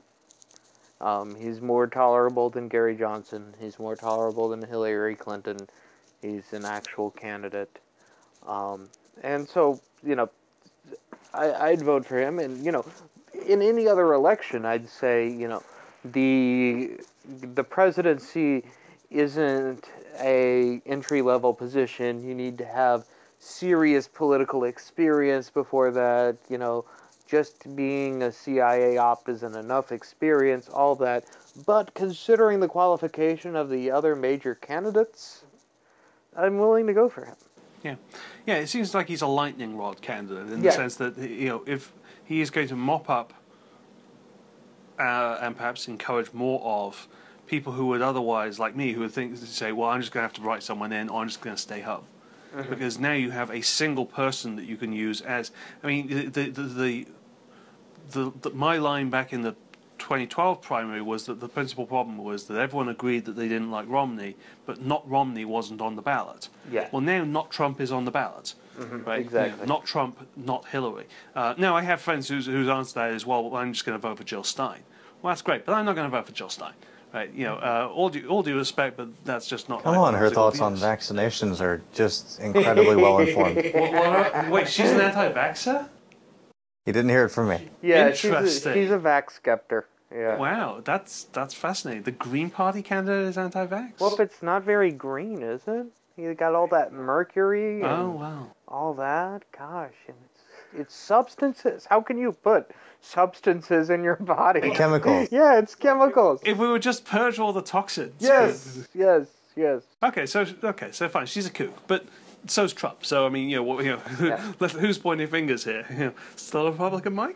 Um, he's more tolerable than Gary Johnson. He's more tolerable than Hillary Clinton. He's an actual candidate. Um, and so, you know, I, I'd vote for him. And, you know, in any other election, I'd say, you know, the the presidency isn't a entry-level position. You need to have serious political experience before that. You know, just being a C I A op isn't enough experience, all that. But considering the qualification of the other major candidates, I'm willing to go for him. Yeah, yeah. It seems like he's a lightning rod candidate in Yeah. the sense that, you know, if he is going to mop up uh, and perhaps encourage more of people who would otherwise, like me, who would think say, well, I'm just going to have to write someone in, or I'm just going to stay home, mm-hmm. because now you have a single person that you can use as. I mean, the the the, the, the, the my line back in the twenty twelve primary was that the principal problem was that everyone agreed that they didn't like Romney, but not Romney wasn't on the ballot. Yeah. Well, now not Trump is on the ballot. Mm-hmm. Right? Exactly. You know, not Trump, not Hillary. Uh, now, I have friends whose, whose answer to that is, well, I'm just going to vote for Jill Stein. Well, that's great, but I'm not going to vote for Jill Stein. right? You know, uh, all due all due respect, but that's just not. Come my on, her political thoughts on views. vaccinations are just incredibly well informed. What, what, wait, she's an anti-vaxxer? You didn't hear it from me. Yeah, she's a, Interesting. she's a vax skeptic. Yeah. Wow, that's that's fascinating. The Green Party candidate is anti-vax. Well, it's not very green, is it? You got all that mercury and Oh wow. all that. Gosh, and it's it's substances. How can you put substances in your body? Chemicals. Yeah, it's chemicals. If we would just purge all the toxins. Yes, yes, yes. Okay, so okay, so fine. She's a kook, but so's Trump. So I mean, you know, what, you know, Yeah. who's pointing fingers here? You know, still a Republican, Mike?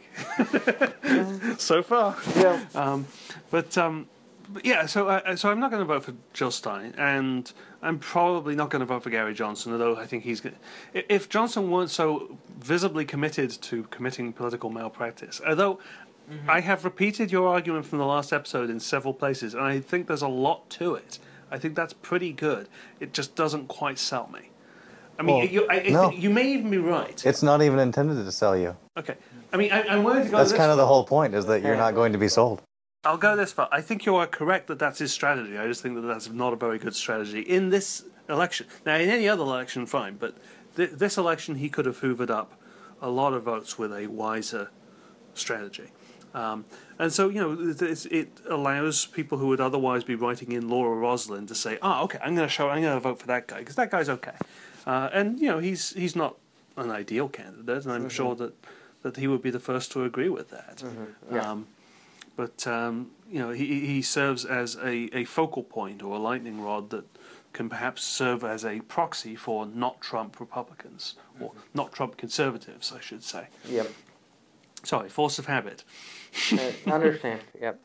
So far. Yeah. Um, but, um, but yeah, so uh, so I'm not going to vote for Jill Stein, and I'm probably not going to vote for Gary Johnson. Although I think he's going. If Johnson weren't so visibly committed to committing political malpractice, although. Mm-hmm. I have repeated your argument from the last episode in several places, and I think there's a lot to it. I think that's pretty good. It just doesn't quite sell me. I mean, Well, you, I, I no. think you may even be right. It's not even intended to sell you. Okay. I mean, I, I'm willing to go That's this kind of the far. whole point, is that you're not going to be sold. I'll go this far. I think you are correct that that's his strategy. I just think that that's not a very good strategy in this election. Now, in any other election, fine, but th- this election, he could have hoovered up a lot of votes with a wiser strategy. Um, and so, you know, it, it allows people who would otherwise be writing in Laura Roslin to say, "Oh, okay, I'm going to show, I'm going to vote for that guy because that guy's okay." Uh, and you know, he's he's not an ideal candidate, and I'm mm-hmm. sure that, that he would be the first to agree with that. Mm-hmm. Yeah. Um, but um, you know, he he serves as a, a focal point or a lightning rod that can perhaps serve as a proxy for not Trump Republicans or mm-hmm. not Trump conservatives, I should say. Yep. Sorry, force of habit. I understand. Yep.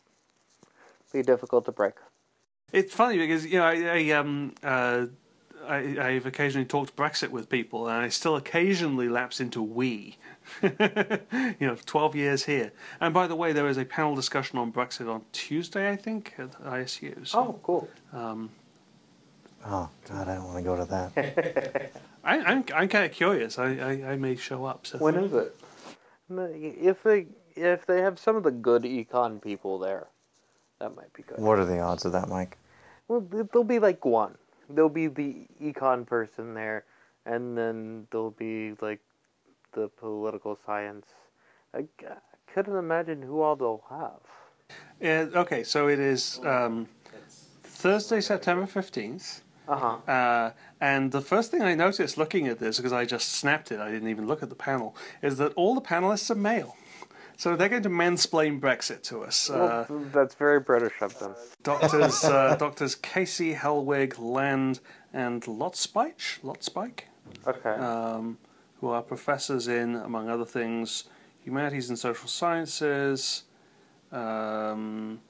Be difficult to break. It's funny because you know I, I um uh I I've occasionally talked Brexit with people, and I still occasionally lapse into we. You know, twelve years here. And by the way, there is a panel discussion on Brexit on Tuesday, I think, at I S U. So, oh, cool. Um, oh God, I don't want to go to that. I, I'm I'm kind of curious. I, I, I may show up. So. When is it? If they if they have some of the good econ people there, that might be good. What are the odds of that, Mike? Well, there'll be like one. There'll be the econ person there, and then there'll be like the political science. I, I couldn't imagine who all they'll have. Yeah, okay, so it is um, Thursday, September fifteenth. Uh-huh. Uh, and the first thing I noticed looking at this, because I just snapped it, I didn't even look at the panel, is that all the panelists are male. So they're going to mansplain Brexit to us. Uh, well, that's very British of them. Doctors uh, Doctors Casey, Helwig, Land, and Lotspike, Lotspike, okay. um, who are professors in, among other things, humanities and social sciences, um,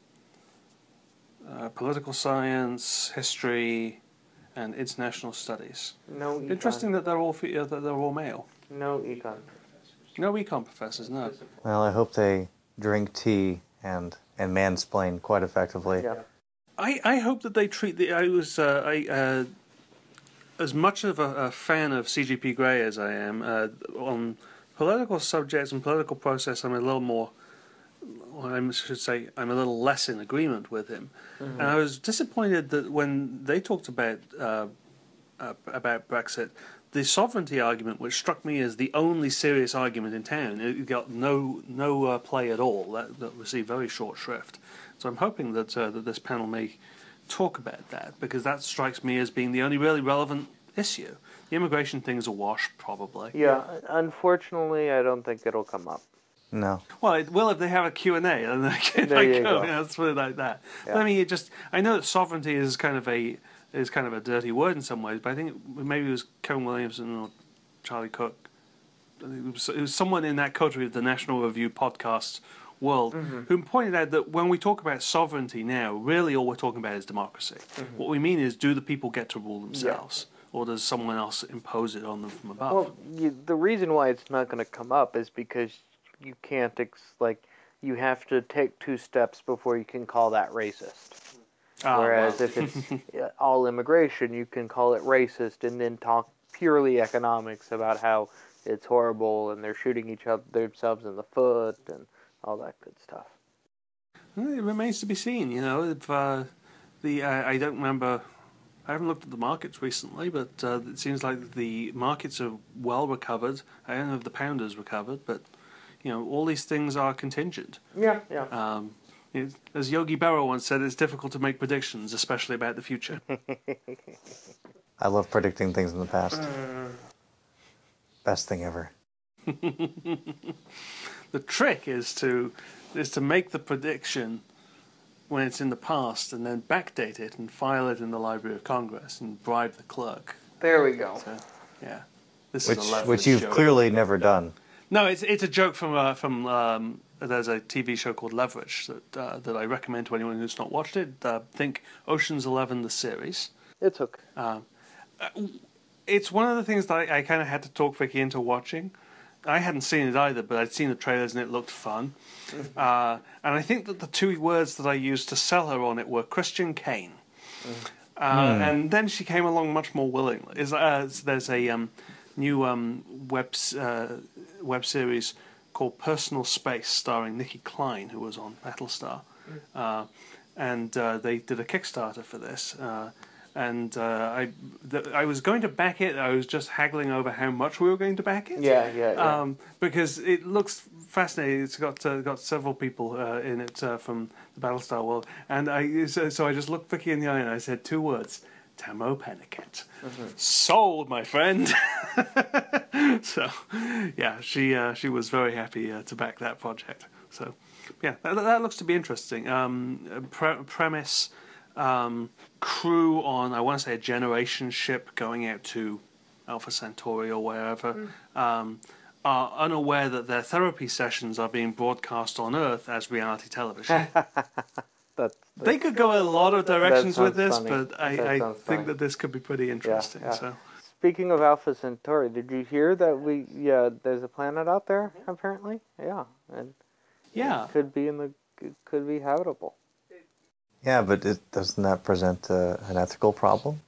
uh, political science, history, and international studies. No econ. Interesting that they're all fe- uh, that they're all male. No econ. No econ professors, no. Well, I hope they drink tea and and mansplain quite effectively. Yeah. I, I hope that they treat the. I was uh, I uh, as much of a, a fan of C G P Grey as I am uh, on political subjects and political process. I'm a little more. Well, I should say I'm a little less in agreement with him, mm-hmm. and I was disappointed that when they talked about uh, uh, about Brexit, the sovereignty argument, which struck me as the only serious argument in town, it got no no uh, play at all. That, that received very short shrift. So I'm hoping that uh, that this panel may talk about that, because that strikes me as being the only really relevant issue. The immigration thing's a wash, probably. Yeah, unfortunately, I don't think it'll come up. No. Well, it will if they have a Q and A, and they can there like, you go. go. Yeah, let's put it like that. Yeah. But I mean, it just I know that sovereignty is kind of a is kind of a dirty word in some ways, but I think maybe it was Kevin Williamson or Charlie Cook. It was, it was someone in that coterie of the National Review podcast world mm-hmm. who pointed out that when we talk about sovereignty now, really all we're talking about is democracy. Mm-hmm. What we mean is, do the people get to rule themselves, yeah. or does someone else impose it on them from above? Well, you, the reason why it's not going to come up is because you can't, ex- like, you have to take two steps before you can call that racist. Ah, Whereas well. if it's all immigration, you can call it racist and then talk purely economics about how it's horrible and they're shooting each other themselves in the foot and all that good stuff. Well, it remains to be seen. You know, if uh, the uh, I don't remember. I haven't looked at the markets recently, but uh, it seems like the markets are well recovered. I don't know if the pound has recovered, but you know, all these things are contingent. Yeah, yeah. Um, it, as Yogi Berra once said, it's difficult to make predictions, especially about the future. I love predicting things in the past. Uh, Best thing ever. the trick is to is to make the prediction when it's in the past, and then backdate it and file it in the Library of Congress and bribe the clerk. There we go. So, yeah, this Which, is a leverage which you've joke. clearly never done. No, it's it's a joke from uh, from um, there's a T V show called Leverage that uh, that I recommend to anyone who's not watched it. Uh, think Ocean's Eleven, the series. It's okay. Um, it's one of the things that I, I kind of had to talk Vicky into watching. I hadn't seen it either, but I'd seen the trailers and it looked fun. Mm-hmm. Uh, and I think that the two words that I used to sell her on it were Christian Kane. Mm. Uh, Hmm. And then she came along much more willingly. Is uh, there's a um, new um, web uh, web series called Personal Space, starring Nikki Klein, who was on Battlestar, uh, and uh, they did a Kickstarter for this. Uh, and uh, I th- I was going to back it. I was just haggling over how much we were going to back it. Yeah, yeah, yeah. Um, because it looks fascinating. It's got uh, got several people uh, in it uh, from the Battlestar world, and I so, so I just looked Vicky in the eye and I said two words: Tamo Pennicott. Mm-hmm. Sold, my friend. So, yeah, she uh, she was very happy uh, to back that project. So, yeah, that, that looks to be interesting. Um, pre- premise. Um, crew on, I want to say, a generation ship going out to Alpha Centauri or wherever, mm. um, are unaware that their therapy sessions are being broadcast on Earth as reality television. That's, They could go a lot of directions with this, funny. but I, That I sounds think funny. that this could be pretty interesting. yeah. So, Speaking of Alpha Centauri, did you hear that we yeah there's a planet out there apparently? Yeah, and yeah, it could be in the it could be habitable. Yeah, but it, doesn't that present uh, an ethical problem?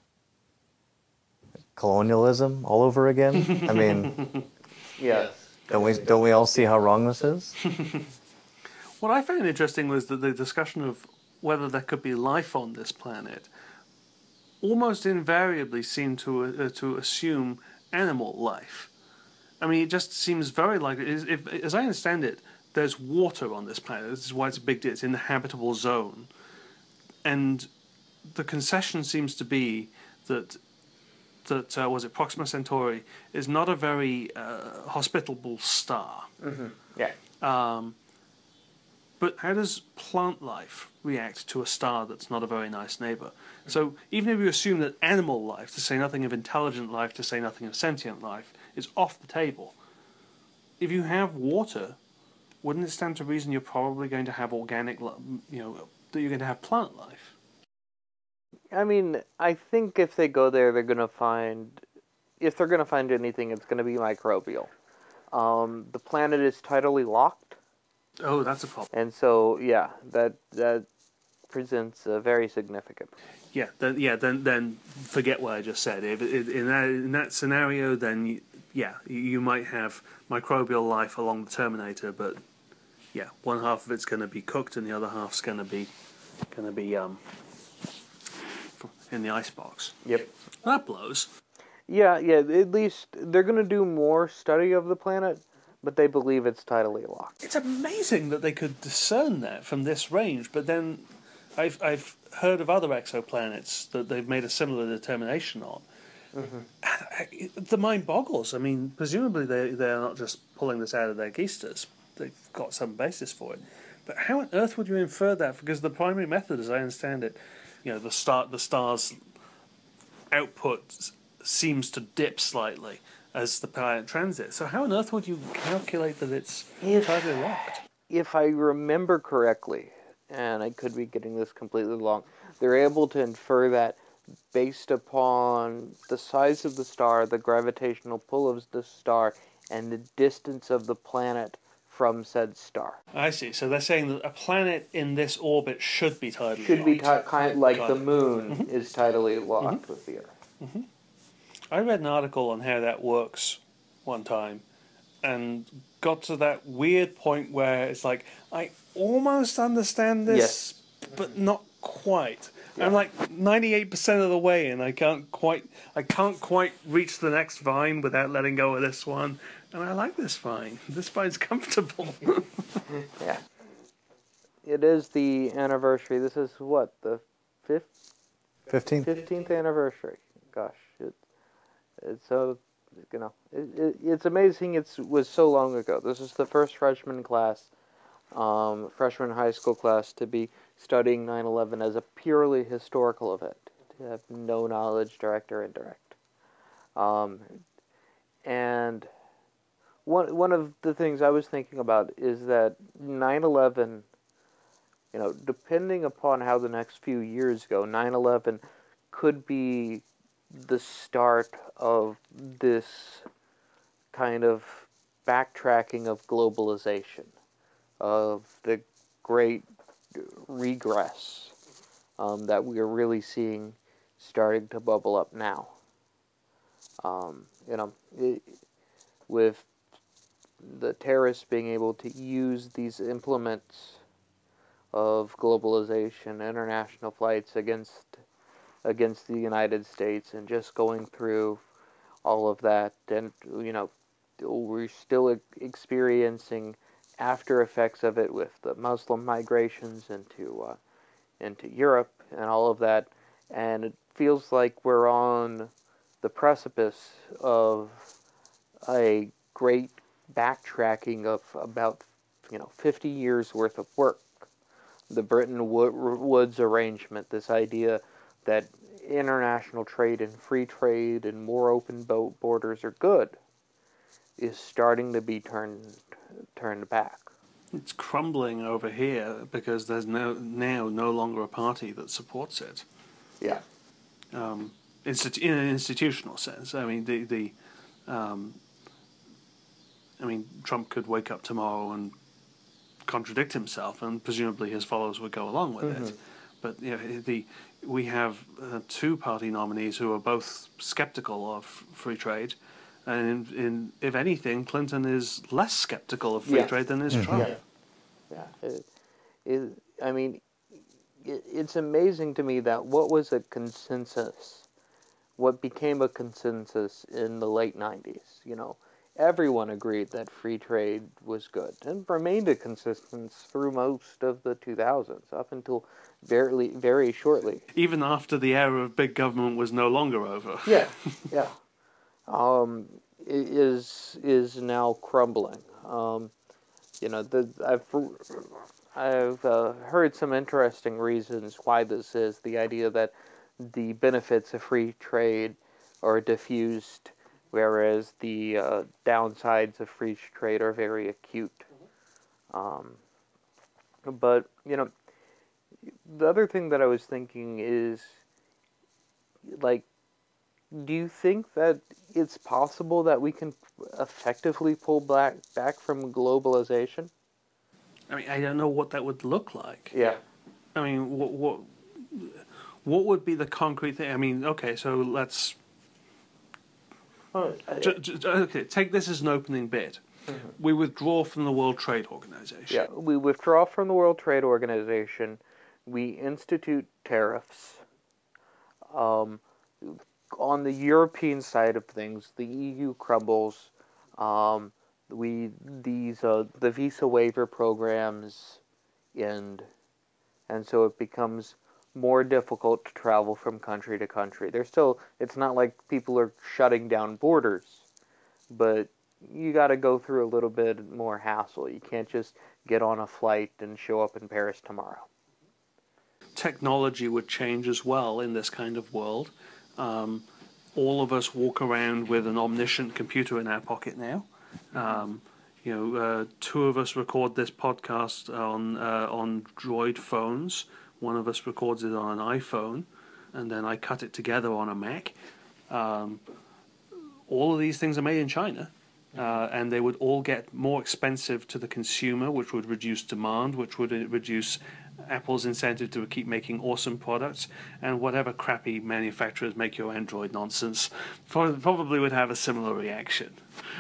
Colonialism all over again? I mean, Yes. don't we don't we all see how wrong this is? what I found interesting was that the discussion of whether there could be life on this planet almost invariably seemed to uh, to assume animal life. I mean, it just seems very likely. If, as I understand it, there's water on this planet. This is why it's a big deal. It's in the habitable zone. And the concession seems to be that that uh, was it Proxima Centauri is not a very uh, hospitable star. Mm-hmm. Yeah. Um, but how does plant life react to a star that's not a very nice neighbor? So even if you assume that animal life, to say nothing of intelligent life, to say nothing of sentient life, is off the table, if you have water, wouldn't it stand to reason you're probably going to have organic, li- you know, that you're going to have plant life? I mean, I think if they go there, they're gonna find, if they're gonna find anything, it's gonna be microbial. Um, the planet is tidally locked, Oh, that's a problem. and so yeah, that that presents a very significant. Yeah, then yeah, then then forget what I just said. If if- in that in that scenario, then you, yeah, you might have microbial life along the Terminator, but yeah, one half of it's going to be cooked and the other half's going to be going to be um in the icebox. Yep. That blows. Yeah, yeah. At least they're gonna do more study of the planet, but they believe it's tidally locked. It's amazing that they could discern that from this range, but then I've I've heard of other exoplanets that they've made a similar determination on. Mm-hmm. And I, the mind boggles. I mean, presumably they they're not just pulling this out of their geisters. They've got some basis for it. But how on earth would you infer that? Because the primary method, as I understand it, you know, the star the star's output seems to dip slightly as the planet transits. So how on earth would you calculate that it's If- totally locked? If I remember correctly, and I could be getting this completely wrong, they're able to infer that based upon the size of the star, the gravitational pull of the star, and the distance of the planet from said star. I see. So they're saying that a planet in this orbit should be tidally Should be locked. ti- kind of like Got the it. moon is tidally locked with the Earth. I read an article on how that works one time, and got to that weird point where it's like, I almost understand this, Yes. but not quite. Yeah. I'm like ninety-eight percent of the way, and I can't quite, I can't quite reach the next vine without letting go of this one. And I like this vine. This vine's comfortable. Yeah. It is the anniversary. This is what, the fifth, Fifteen. fifteenth anniversary. Gosh, it, it's so, you know, it, it, it's amazing. It was so long ago. This is the first freshman class, um, freshman high school class to be studying nine eleven as a purely historical event. To have no knowledge, direct or indirect. Um, and one one of the things I was thinking about is that nine eleven. You know, depending upon how the next few years go, nine eleven could be the start of this kind of backtracking of globalization, of the great regress um, that we are really seeing starting to bubble up now. Um, you know, it, with the terrorists being able to use these implements of globalization, international flights against against the United States, and just going through all of that, and you know, we're still experiencing after effects of it with the Muslim migrations into uh, into Europe and all of that, and it feels like we're on the precipice of a great backtracking of about you know fifty years worth of work. The Bretton Woods arrangement, this idea that international trade and free trade and more open borders are good, is starting to be turned turned back. It's crumbling over here because there's no now no longer a party that supports it. Yeah. Um, institu- in an institutional sense, I mean the the, um, I mean Trump could wake up tomorrow and contradict himself, and presumably his followers would go along with mm-hmm. it. But you know, the we have uh, two party nominees who are both skeptical of free trade, and in, in, if anything, Clinton is less skeptical of free yeah. trade than is mm-hmm. Trump. Yeah, yeah. It, it, I mean, it, it's amazing to me that what was a consensus, what became a consensus in the late nineties, you know, everyone agreed that free trade was good and remained a consensus through most of the two thousands, up until very, very shortly. Even after the era of big government was no longer over. Yeah, yeah. Um, is is now crumbling. Um, you know, the, I've I've uh, heard some interesting reasons why this is. The idea that the benefits of free trade are diffused, whereas the uh, downsides of free trade are very acute. Um, but, you know, the other thing that I was thinking is, like, do you think that it's possible that we can effectively pull back, back from globalization? I mean, I don't know what that would look like. Yeah. I mean, what what what would be the concrete thing? I mean, okay, so let's Oh, j- j- okay take this as an opening bit. Mm-hmm. We withdraw from the World Trade Organization. Yeah, we withdraw from the World Trade Organization. We institute tariffs. Um, on the European side of things, the E U crumbles. Um, we these uh, the visa waiver programs end, and so it becomes more difficult to travel from country to country. There's still, it's not like people are shutting down borders, but you got to go through a little bit more hassle. You can't just get on a flight and show up in Paris tomorrow. Technology would change as well in this kind of world. Um, all of us walk around with an omniscient computer in our pocket now. Um, you know, uh, two of us record this podcast on uh, on Droid phones. One of us records it on an iPhone, and then I cut it together on a Mac. Um, all of these things are made in China. Uh, and they would all get more expensive to the consumer, which would reduce demand, which would reduce Apple's incentive to keep making awesome products, and whatever crappy manufacturers make your Android nonsense probably would have a similar reaction.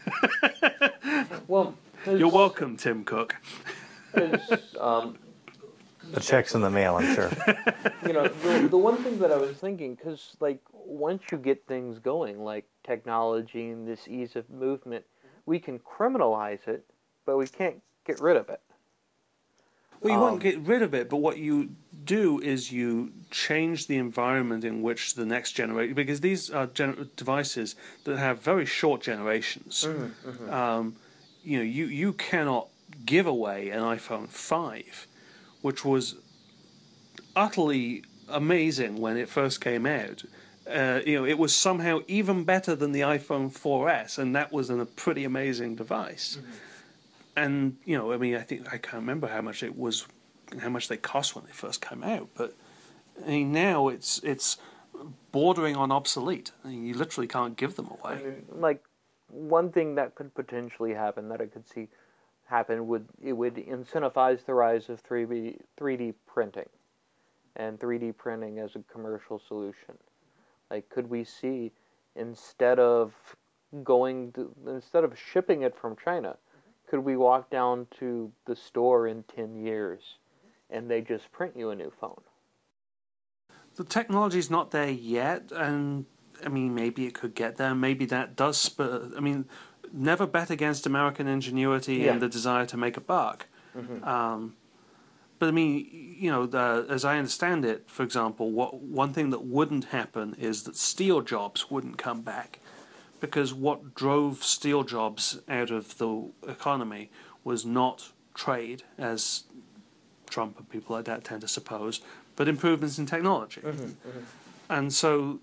Well, You're welcome, Tim Cook. Because um, The check's in the mail, I'm sure. you know, the, the one thing that I was thinking, because, like, once you get things going, like technology and this ease of movement, we can criminalize it, but we can't get rid of it. Well, you Um, won't get rid of it, but what you do is you change the environment in which the next generation, because these are gen- devices that have very short generations. Mm-hmm, mm-hmm. Um, you know, you, you cannot give away an iPhone five, which was utterly amazing when it first came out. Uh, you know, it was somehow even better than the iPhone four S, and that was an, a pretty amazing device. Mm-hmm. And you know, I mean, I think I can't remember how much it was, how much they cost when they first came out. But I mean, now it's it's bordering on obsolete. I mean, you literally can't give them away. I mean, like, one thing that could potentially happen that I could see happen would it would incentivize the rise of three D three D printing and three D printing as a commercial solution. Like, could we see, instead of going to, instead of shipping it from China, could we walk down to the store in ten years and they just print you a new phone? The technology's not there yet, and I mean, maybe it could get there. Maybe that does spur. I mean, never bet against American ingenuity Yeah. and the desire to make a buck. Mm-hmm. Um, but I mean, you know, the, as I understand it, for example, what one thing that wouldn't happen is that steel jobs wouldn't come back, because what drove steel jobs out of the economy was not trade, as Trump and people like that tend to suppose, but improvements in technology. Mm-hmm. Mm-hmm. And so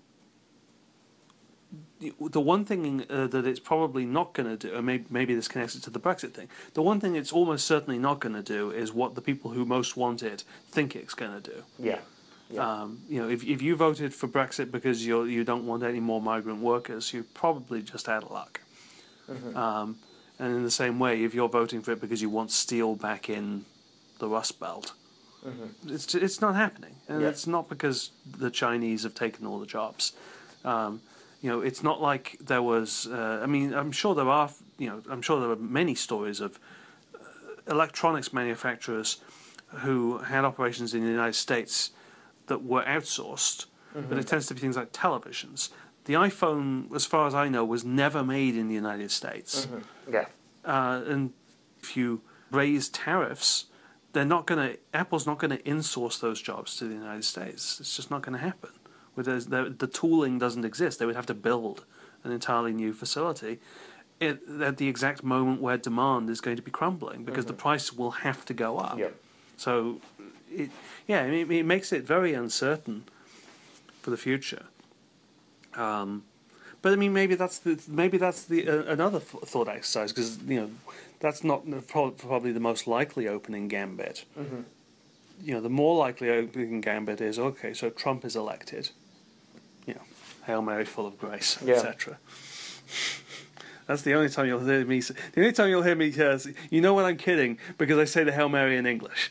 the one thing uh, that it's probably not going to do, and maybe, maybe this connects it to the Brexit thing, the one thing it's almost certainly not going to do is what the people who most want it think it's going to do. Yeah. Yeah. Um, you know, if if you voted for Brexit because you you don't want any more migrant workers, you're probably just out of luck. Mm-hmm. Um, and in the same way, if you're voting for it because you want steel back in the Rust Belt, Mm-hmm. it's it's not happening, and Yeah. it's not because the Chinese have taken all the jobs. Um, you know, it's not like there was. Uh, I mean, I'm sure there are. You know, I'm sure there are many stories of uh, electronics manufacturers who had operations in the United States that were outsourced, Mm-hmm. but it tends to be things like televisions. The iPhone, as far as I know, was never made in the United States. Mm-hmm. Yeah. Uh, and if you raise tariffs, they're not going to. Apple's not going to insource those jobs to the United States. It's just not going to happen. Whereas the, the tooling doesn't exist. They would have to build an entirely new facility it, at the exact moment where demand is going to be crumbling, because Mm-hmm. the price will have to go up. Yep. So, it, yeah, it, it makes it very uncertain for the future. Um, but I mean, maybe that's the maybe that's the uh, another th- thought exercise, because you know that's not the- pro- probably the most likely opening gambit. Mm-hmm. You know, the more likely opening gambit is, okay, so Trump is elected. You know, Hail Mary, full of grace, Yeah. et cetera. That's the only time you'll hear me. Say, the only time you'll hear me, uh, say, you know when I'm kidding, because I say the Hail Mary in English.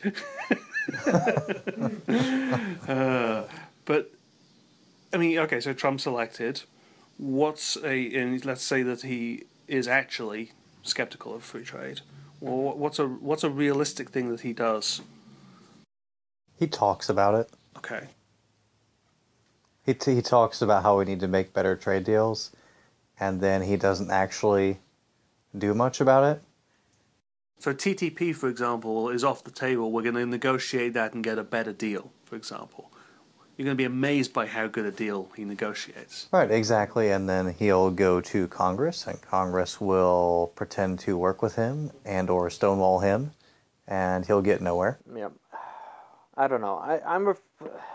uh, but I mean, okay, so Trump's elected. What's a? And let's say that he is actually skeptical of free trade. Well, what's a what's a realistic thing that he does? He talks about it. Okay. He, t- he talks about how we need to make better trade deals, and then he doesn't actually do much about it. So T T P, for example, is off the table. We're going to negotiate that and get a better deal, for example. You're going to be amazed by how good a deal he negotiates. Right, exactly. And then he'll go to Congress, and Congress will pretend to work with him and or stonewall him, and he'll get nowhere. Yep. I don't know. I, I'm a.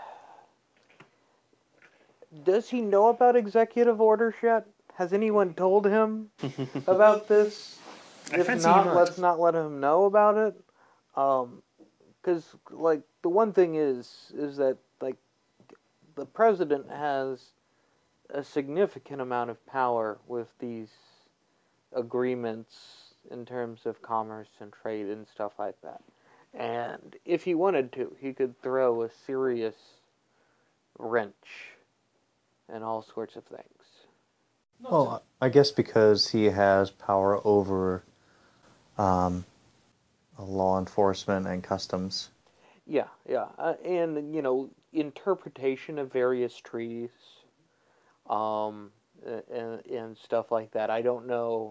Does he know about executive orders yet? Has anyone told him about this? I If fancy not, he might. let's not let him know about it. Um, because like the one thing is is that like the president has a significant amount of power with these agreements in terms of commerce and trade and stuff like that. And if he wanted to, he could throw a serious wrench and all sorts of things. Well, I guess because he has power over um, law enforcement and customs. Yeah, yeah, uh, and you know, interpretation of various treaties, um, and, and stuff like that. I don't know.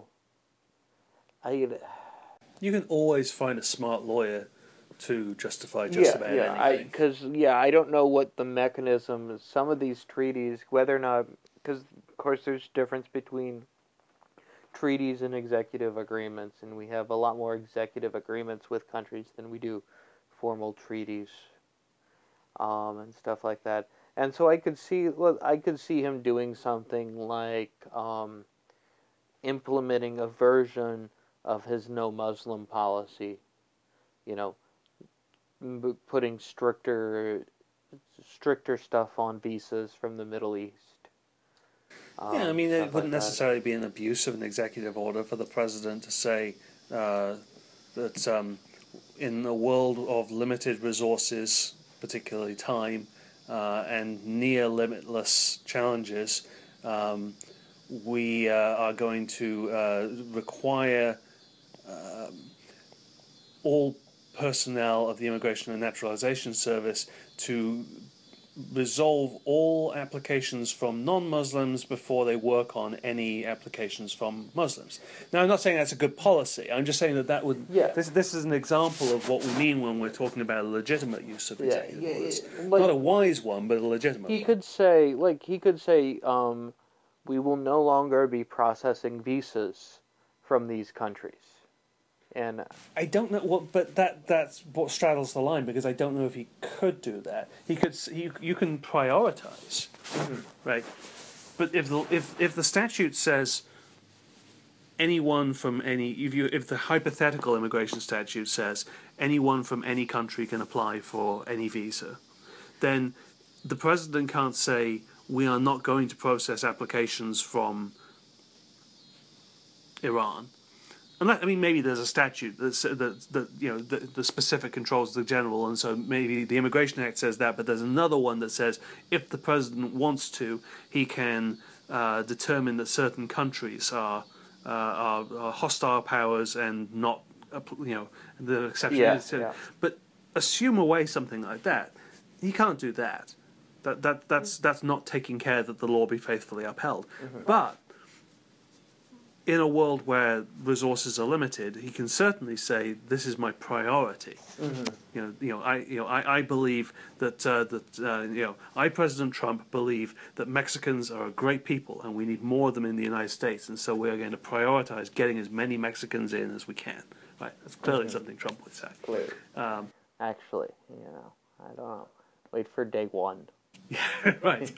I You can always find a smart lawyer to justify just yeah, about yeah, I anything. because yeah, I don't know what the mechanism is. Some of these treaties, whether or not, because of course there's difference between treaties and executive agreements, and we have a lot more executive agreements with countries than we do formal treaties, um, and stuff like that. And so I could see, well, I could see him doing something like um, implementing a version of his no Muslim policy. You know, putting stricter, stricter stuff on visas from the Middle East, Yeah, I um, mean, it stuff like wouldn't that. necessarily be an abuse of an executive order for the president to say uh, that um, in a world of limited resources, particularly time, uh, and near limitless challenges, um, we uh, are going to uh, require uh, all personnel of the Immigration and Naturalization Service to resolve all applications from non-Muslims before they work on any applications from Muslims. Now, I'm not saying that's a good policy. I'm just saying that that would Yeah. this this is an example of what we mean when we're talking about a legitimate use of Yeah, executive yeah, orders. it- like Not a wise one, but a legitimate he one. could say, like he could say, um, we will no longer be processing visas from these countries, and I don't know what, but that that's what straddles the line because I don't know if he could do that. He could. You, you can prioritize, right? But if the if if the statute says anyone from any if you if the hypothetical immigration statute says anyone from any country can apply for any visa, then the president can't say we are not going to process applications from Iran. And that, I mean, maybe there's a statute that that, that you know the, the specific controls the general, and so maybe the Immigration Act says that. But there's another one that says if the president wants to, he can uh, determine that certain countries are, uh, are are hostile powers and not, you know, the exception yeah, is. yeah, But assume away something like that. He can't do that. That that that's that's not taking care that the law be faithfully upheld. mm-hmm. But in a world where resources are limited, he can certainly say, "This is my priority." Mm-hmm. You know, you know, I, you know, I, I believe that uh, that uh, you know, I, President Trump, believe that Mexicans are a great people, and we need more of them in the United States, and so we are going to prioritize getting as many Mexicans in as we can. Right? That's clearly Mm-hmm. something Trump would say. Clearly. Um, Actually, you know, I don't know. Wait for day one. yeah, right.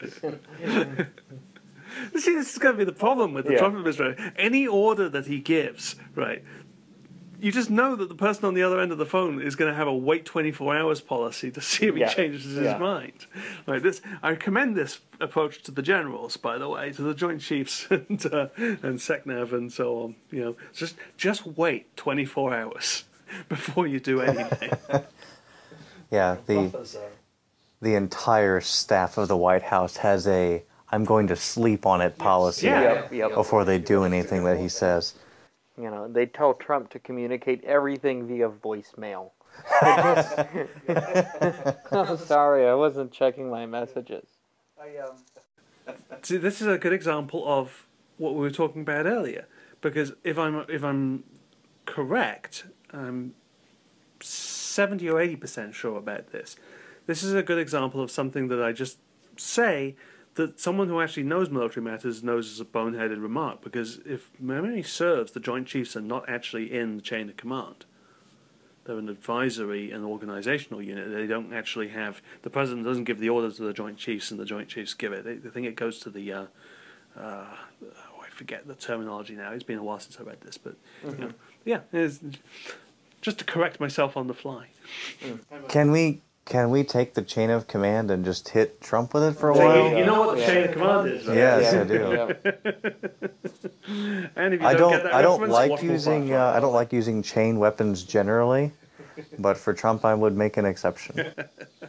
See, this is going to be the problem with the Yeah. Trump administration. Any order that he gives, right, you just know that the person on the other end of the phone is going to have a wait twenty-four hours policy to see if he Yeah. changes his Yeah. mind. Right, this, I commend this approach to the generals, by the way, to the Joint Chiefs and uh, and SecNav and so on. You know, just just wait twenty-four hours before you do anything. Yeah, the the entire staff of the White House has a "I'm going to sleep on it" policy Yeah. Yep, yep. before they do anything that he says. You know, they tell Trump to communicate everything via voicemail. I'm sorry, I wasn't checking my messages. See, this is a good example of what we were talking about earlier. Because if I'm if I'm correct, I'm seventy or eighty percent sure about this. This is a good example of something that I just say that someone who actually knows military matters knows is a boneheaded remark. Because if memory serves, the Joint Chiefs are not actually in the chain of command. They're an advisory and organizational unit. They don't actually have the president doesn't give the orders to the Joint Chiefs, and the Joint Chiefs give it. I think it goes to the. Uh, uh, oh, I forget the terminology now. It's been a while since I read this, but Mm-hmm. you know, yeah, it's just to correct myself on the fly. Can we can we take the chain of command and just hit Trump with it for a So while? you, you know what the Yeah. chain of command is, right? Yes, Yeah. I do. Yeah. And if you I don't, get don't that I don't reference, like watch Wolf using Fire. uh, I don't like using chain weapons generally, but for Trump I would make an exception.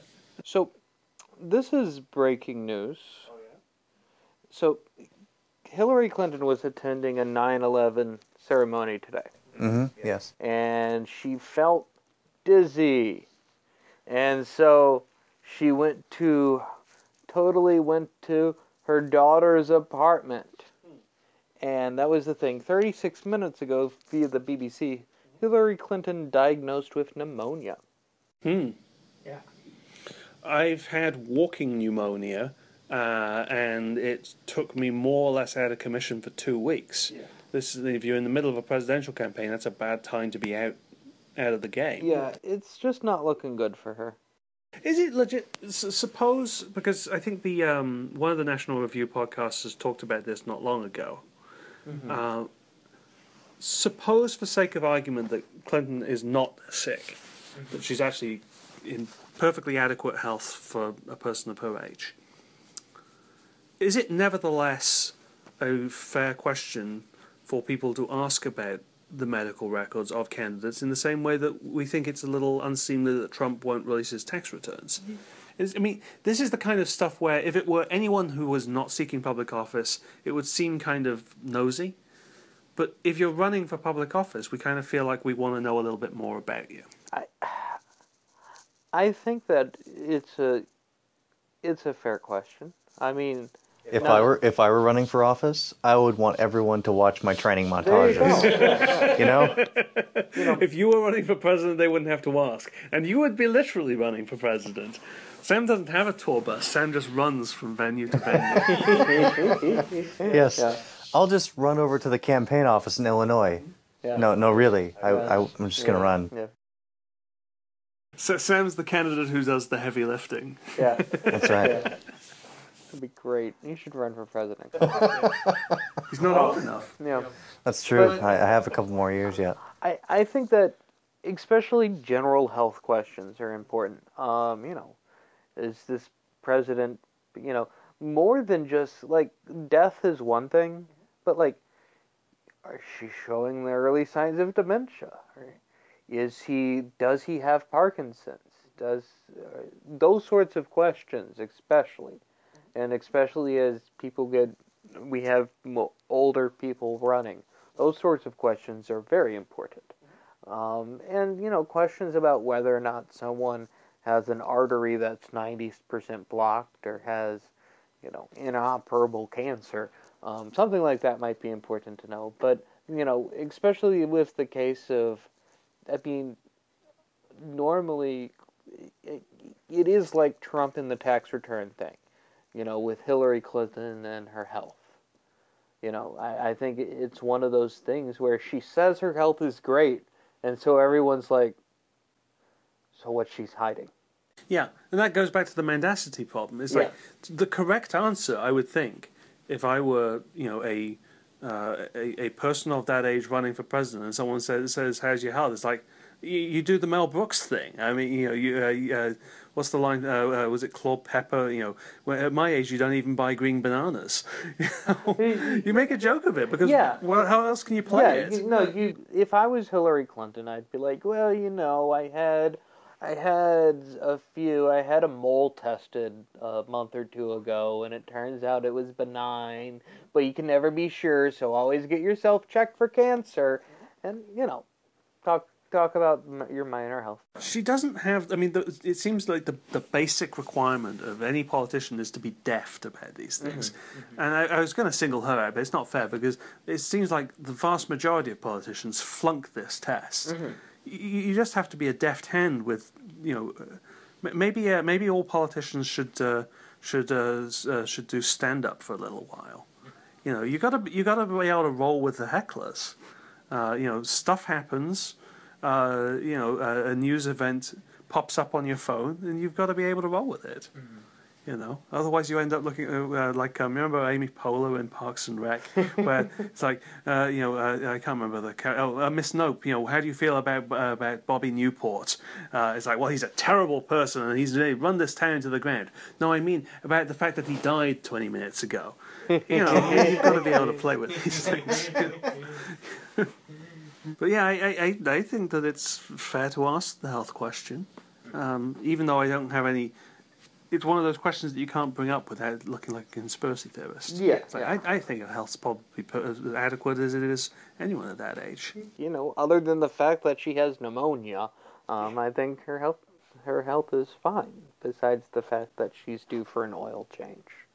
So, this is breaking news. So, Hillary Clinton was attending a nine eleven ceremony today. Mm-hmm. Yes. And she felt dizzy. And so she went to, totally went to her daughter's apartment. And that was the thing. thirty-six minutes ago, via the B B C, Hillary Clinton diagnosed with pneumonia. Hmm. Yeah. I've had walking pneumonia, uh, and it took me more or less out of commission for two weeks. Yeah. This is, if you're in the middle of a presidential campaign, that's a bad time to be out out of the game. Yeah, it's just not looking good for her. Is it legit? S- suppose, because I think the um, one of the National Review podcasts has talked about this not long ago. Mm-hmm. Uh, suppose, for sake of argument, that Clinton is not sick, mm-hmm. that she's actually in perfectly adequate health for a person of her age. Is it nevertheless a fair question for people to ask about the medical records of candidates in the same way that we think it's a little unseemly that Trump won't release his tax returns? Mm-hmm. Is, I mean, this is the kind of stuff where if it were anyone who was not seeking public office, it would seem kind of nosy. But if you're running for public office, we kind of feel like we want to know a little bit more about you. I, I think that it's a, it's a fair question. I mean, if no, I were if I were running for office, I would want everyone to watch my training montages. You, you know? You know, if you were running for president, they wouldn't have to ask, and you would be literally running for president. Sam doesn't have a tour bus. Sam just runs from venue to venue. Yes. Yeah. I'll just run over to the campaign office in Illinois. Yeah. No, no, really. I, I, I'm just going to yeah. run. Yeah. So Sam's the candidate who does the heavy lifting. Yeah. That's right. Yeah. That'd be great. You should run for president. He's not old enough. Yeah. That's true. But, I, I have a couple more years yet. I, I think that especially general health questions are important. Um, you know, is this president, you know, more than just, like, death is one thing, but, like, is she showing the early signs of dementia? Or is he, does he have Parkinson's? Does, uh, those sorts of questions, especially. And especially as people get, we have older people running. Those sorts of questions are very important. Um, and, you know, questions about whether or not someone has an artery that's ninety percent blocked or has, you know, inoperable cancer. Um, something like that might be important to know. But, you know, especially with the case of, I mean, normally it, it is like Trump in the tax return thing, you know, with Hillary Clinton and her health. You know, I, I think it's one of those things where she says her health is great, and so everyone's like, so what's she's hiding? Yeah, and that goes back to the mendacity problem. It's Yeah. like the correct answer, I would think, if I were, you know, a uh, a, a person of that age running for president, and someone says, says "How's your health?" It's like you, you do the Mel Brooks thing. I mean, you know, you uh, uh, what's the line? Uh, uh, was it Claude Pepper? You know, when, at my age, you don't even buy green bananas. You know? You make a joke of it because Yeah. well, how else can you play Yeah, it? you, no, you. If I was Hillary Clinton, I'd be like, well, you know, I had, I had a few. I had a mole tested a month or two ago, and it turns out it was benign. But you can never be sure, so always get yourself checked for cancer, and you know, talk talk about m- your minor health. She doesn't have. I mean, the, it seems like the the basic requirement of any politician is to be deft about these things. Mm-hmm. And I, I was going to single her out, but it's not fair because it seems like the vast majority of politicians flunk this test. Mm-hmm. You, you just have to be a deft hand with, you know, uh, maybe uh, maybe all politicians should uh, should uh, uh, should do stand up for a little while. You know, you got to you got to be able to roll with the hecklers. Uh, you know, stuff happens. Uh, you know, uh, a news event pops up on your phone, and you've got to be able to roll with it. Mm-hmm. You know, otherwise you end up looking uh, like um, remember Amy Poehler in Parks and Rec, where it's like uh, you know uh, I can't remember the car- oh uh, Miss Nope. You know, how do you feel about uh, about Bobby Newport? Uh, it's like, well, he's a terrible person and he's run this town to the ground. No, I mean about the fact that he died twenty minutes ago. You know, you've got to be able to play with these things. But yeah, I, I I think that it's fair to ask the health question, um, even though I don't have any it's one of those questions that you can't bring up without looking like a conspiracy theorist. Yeah, It's like, yeah. I, I think her health's probably per- as adequate as it is anyone at that age. You know, other than the fact that she has pneumonia, um, I think her health her health is fine. Besides the fact that she's due for an oil change.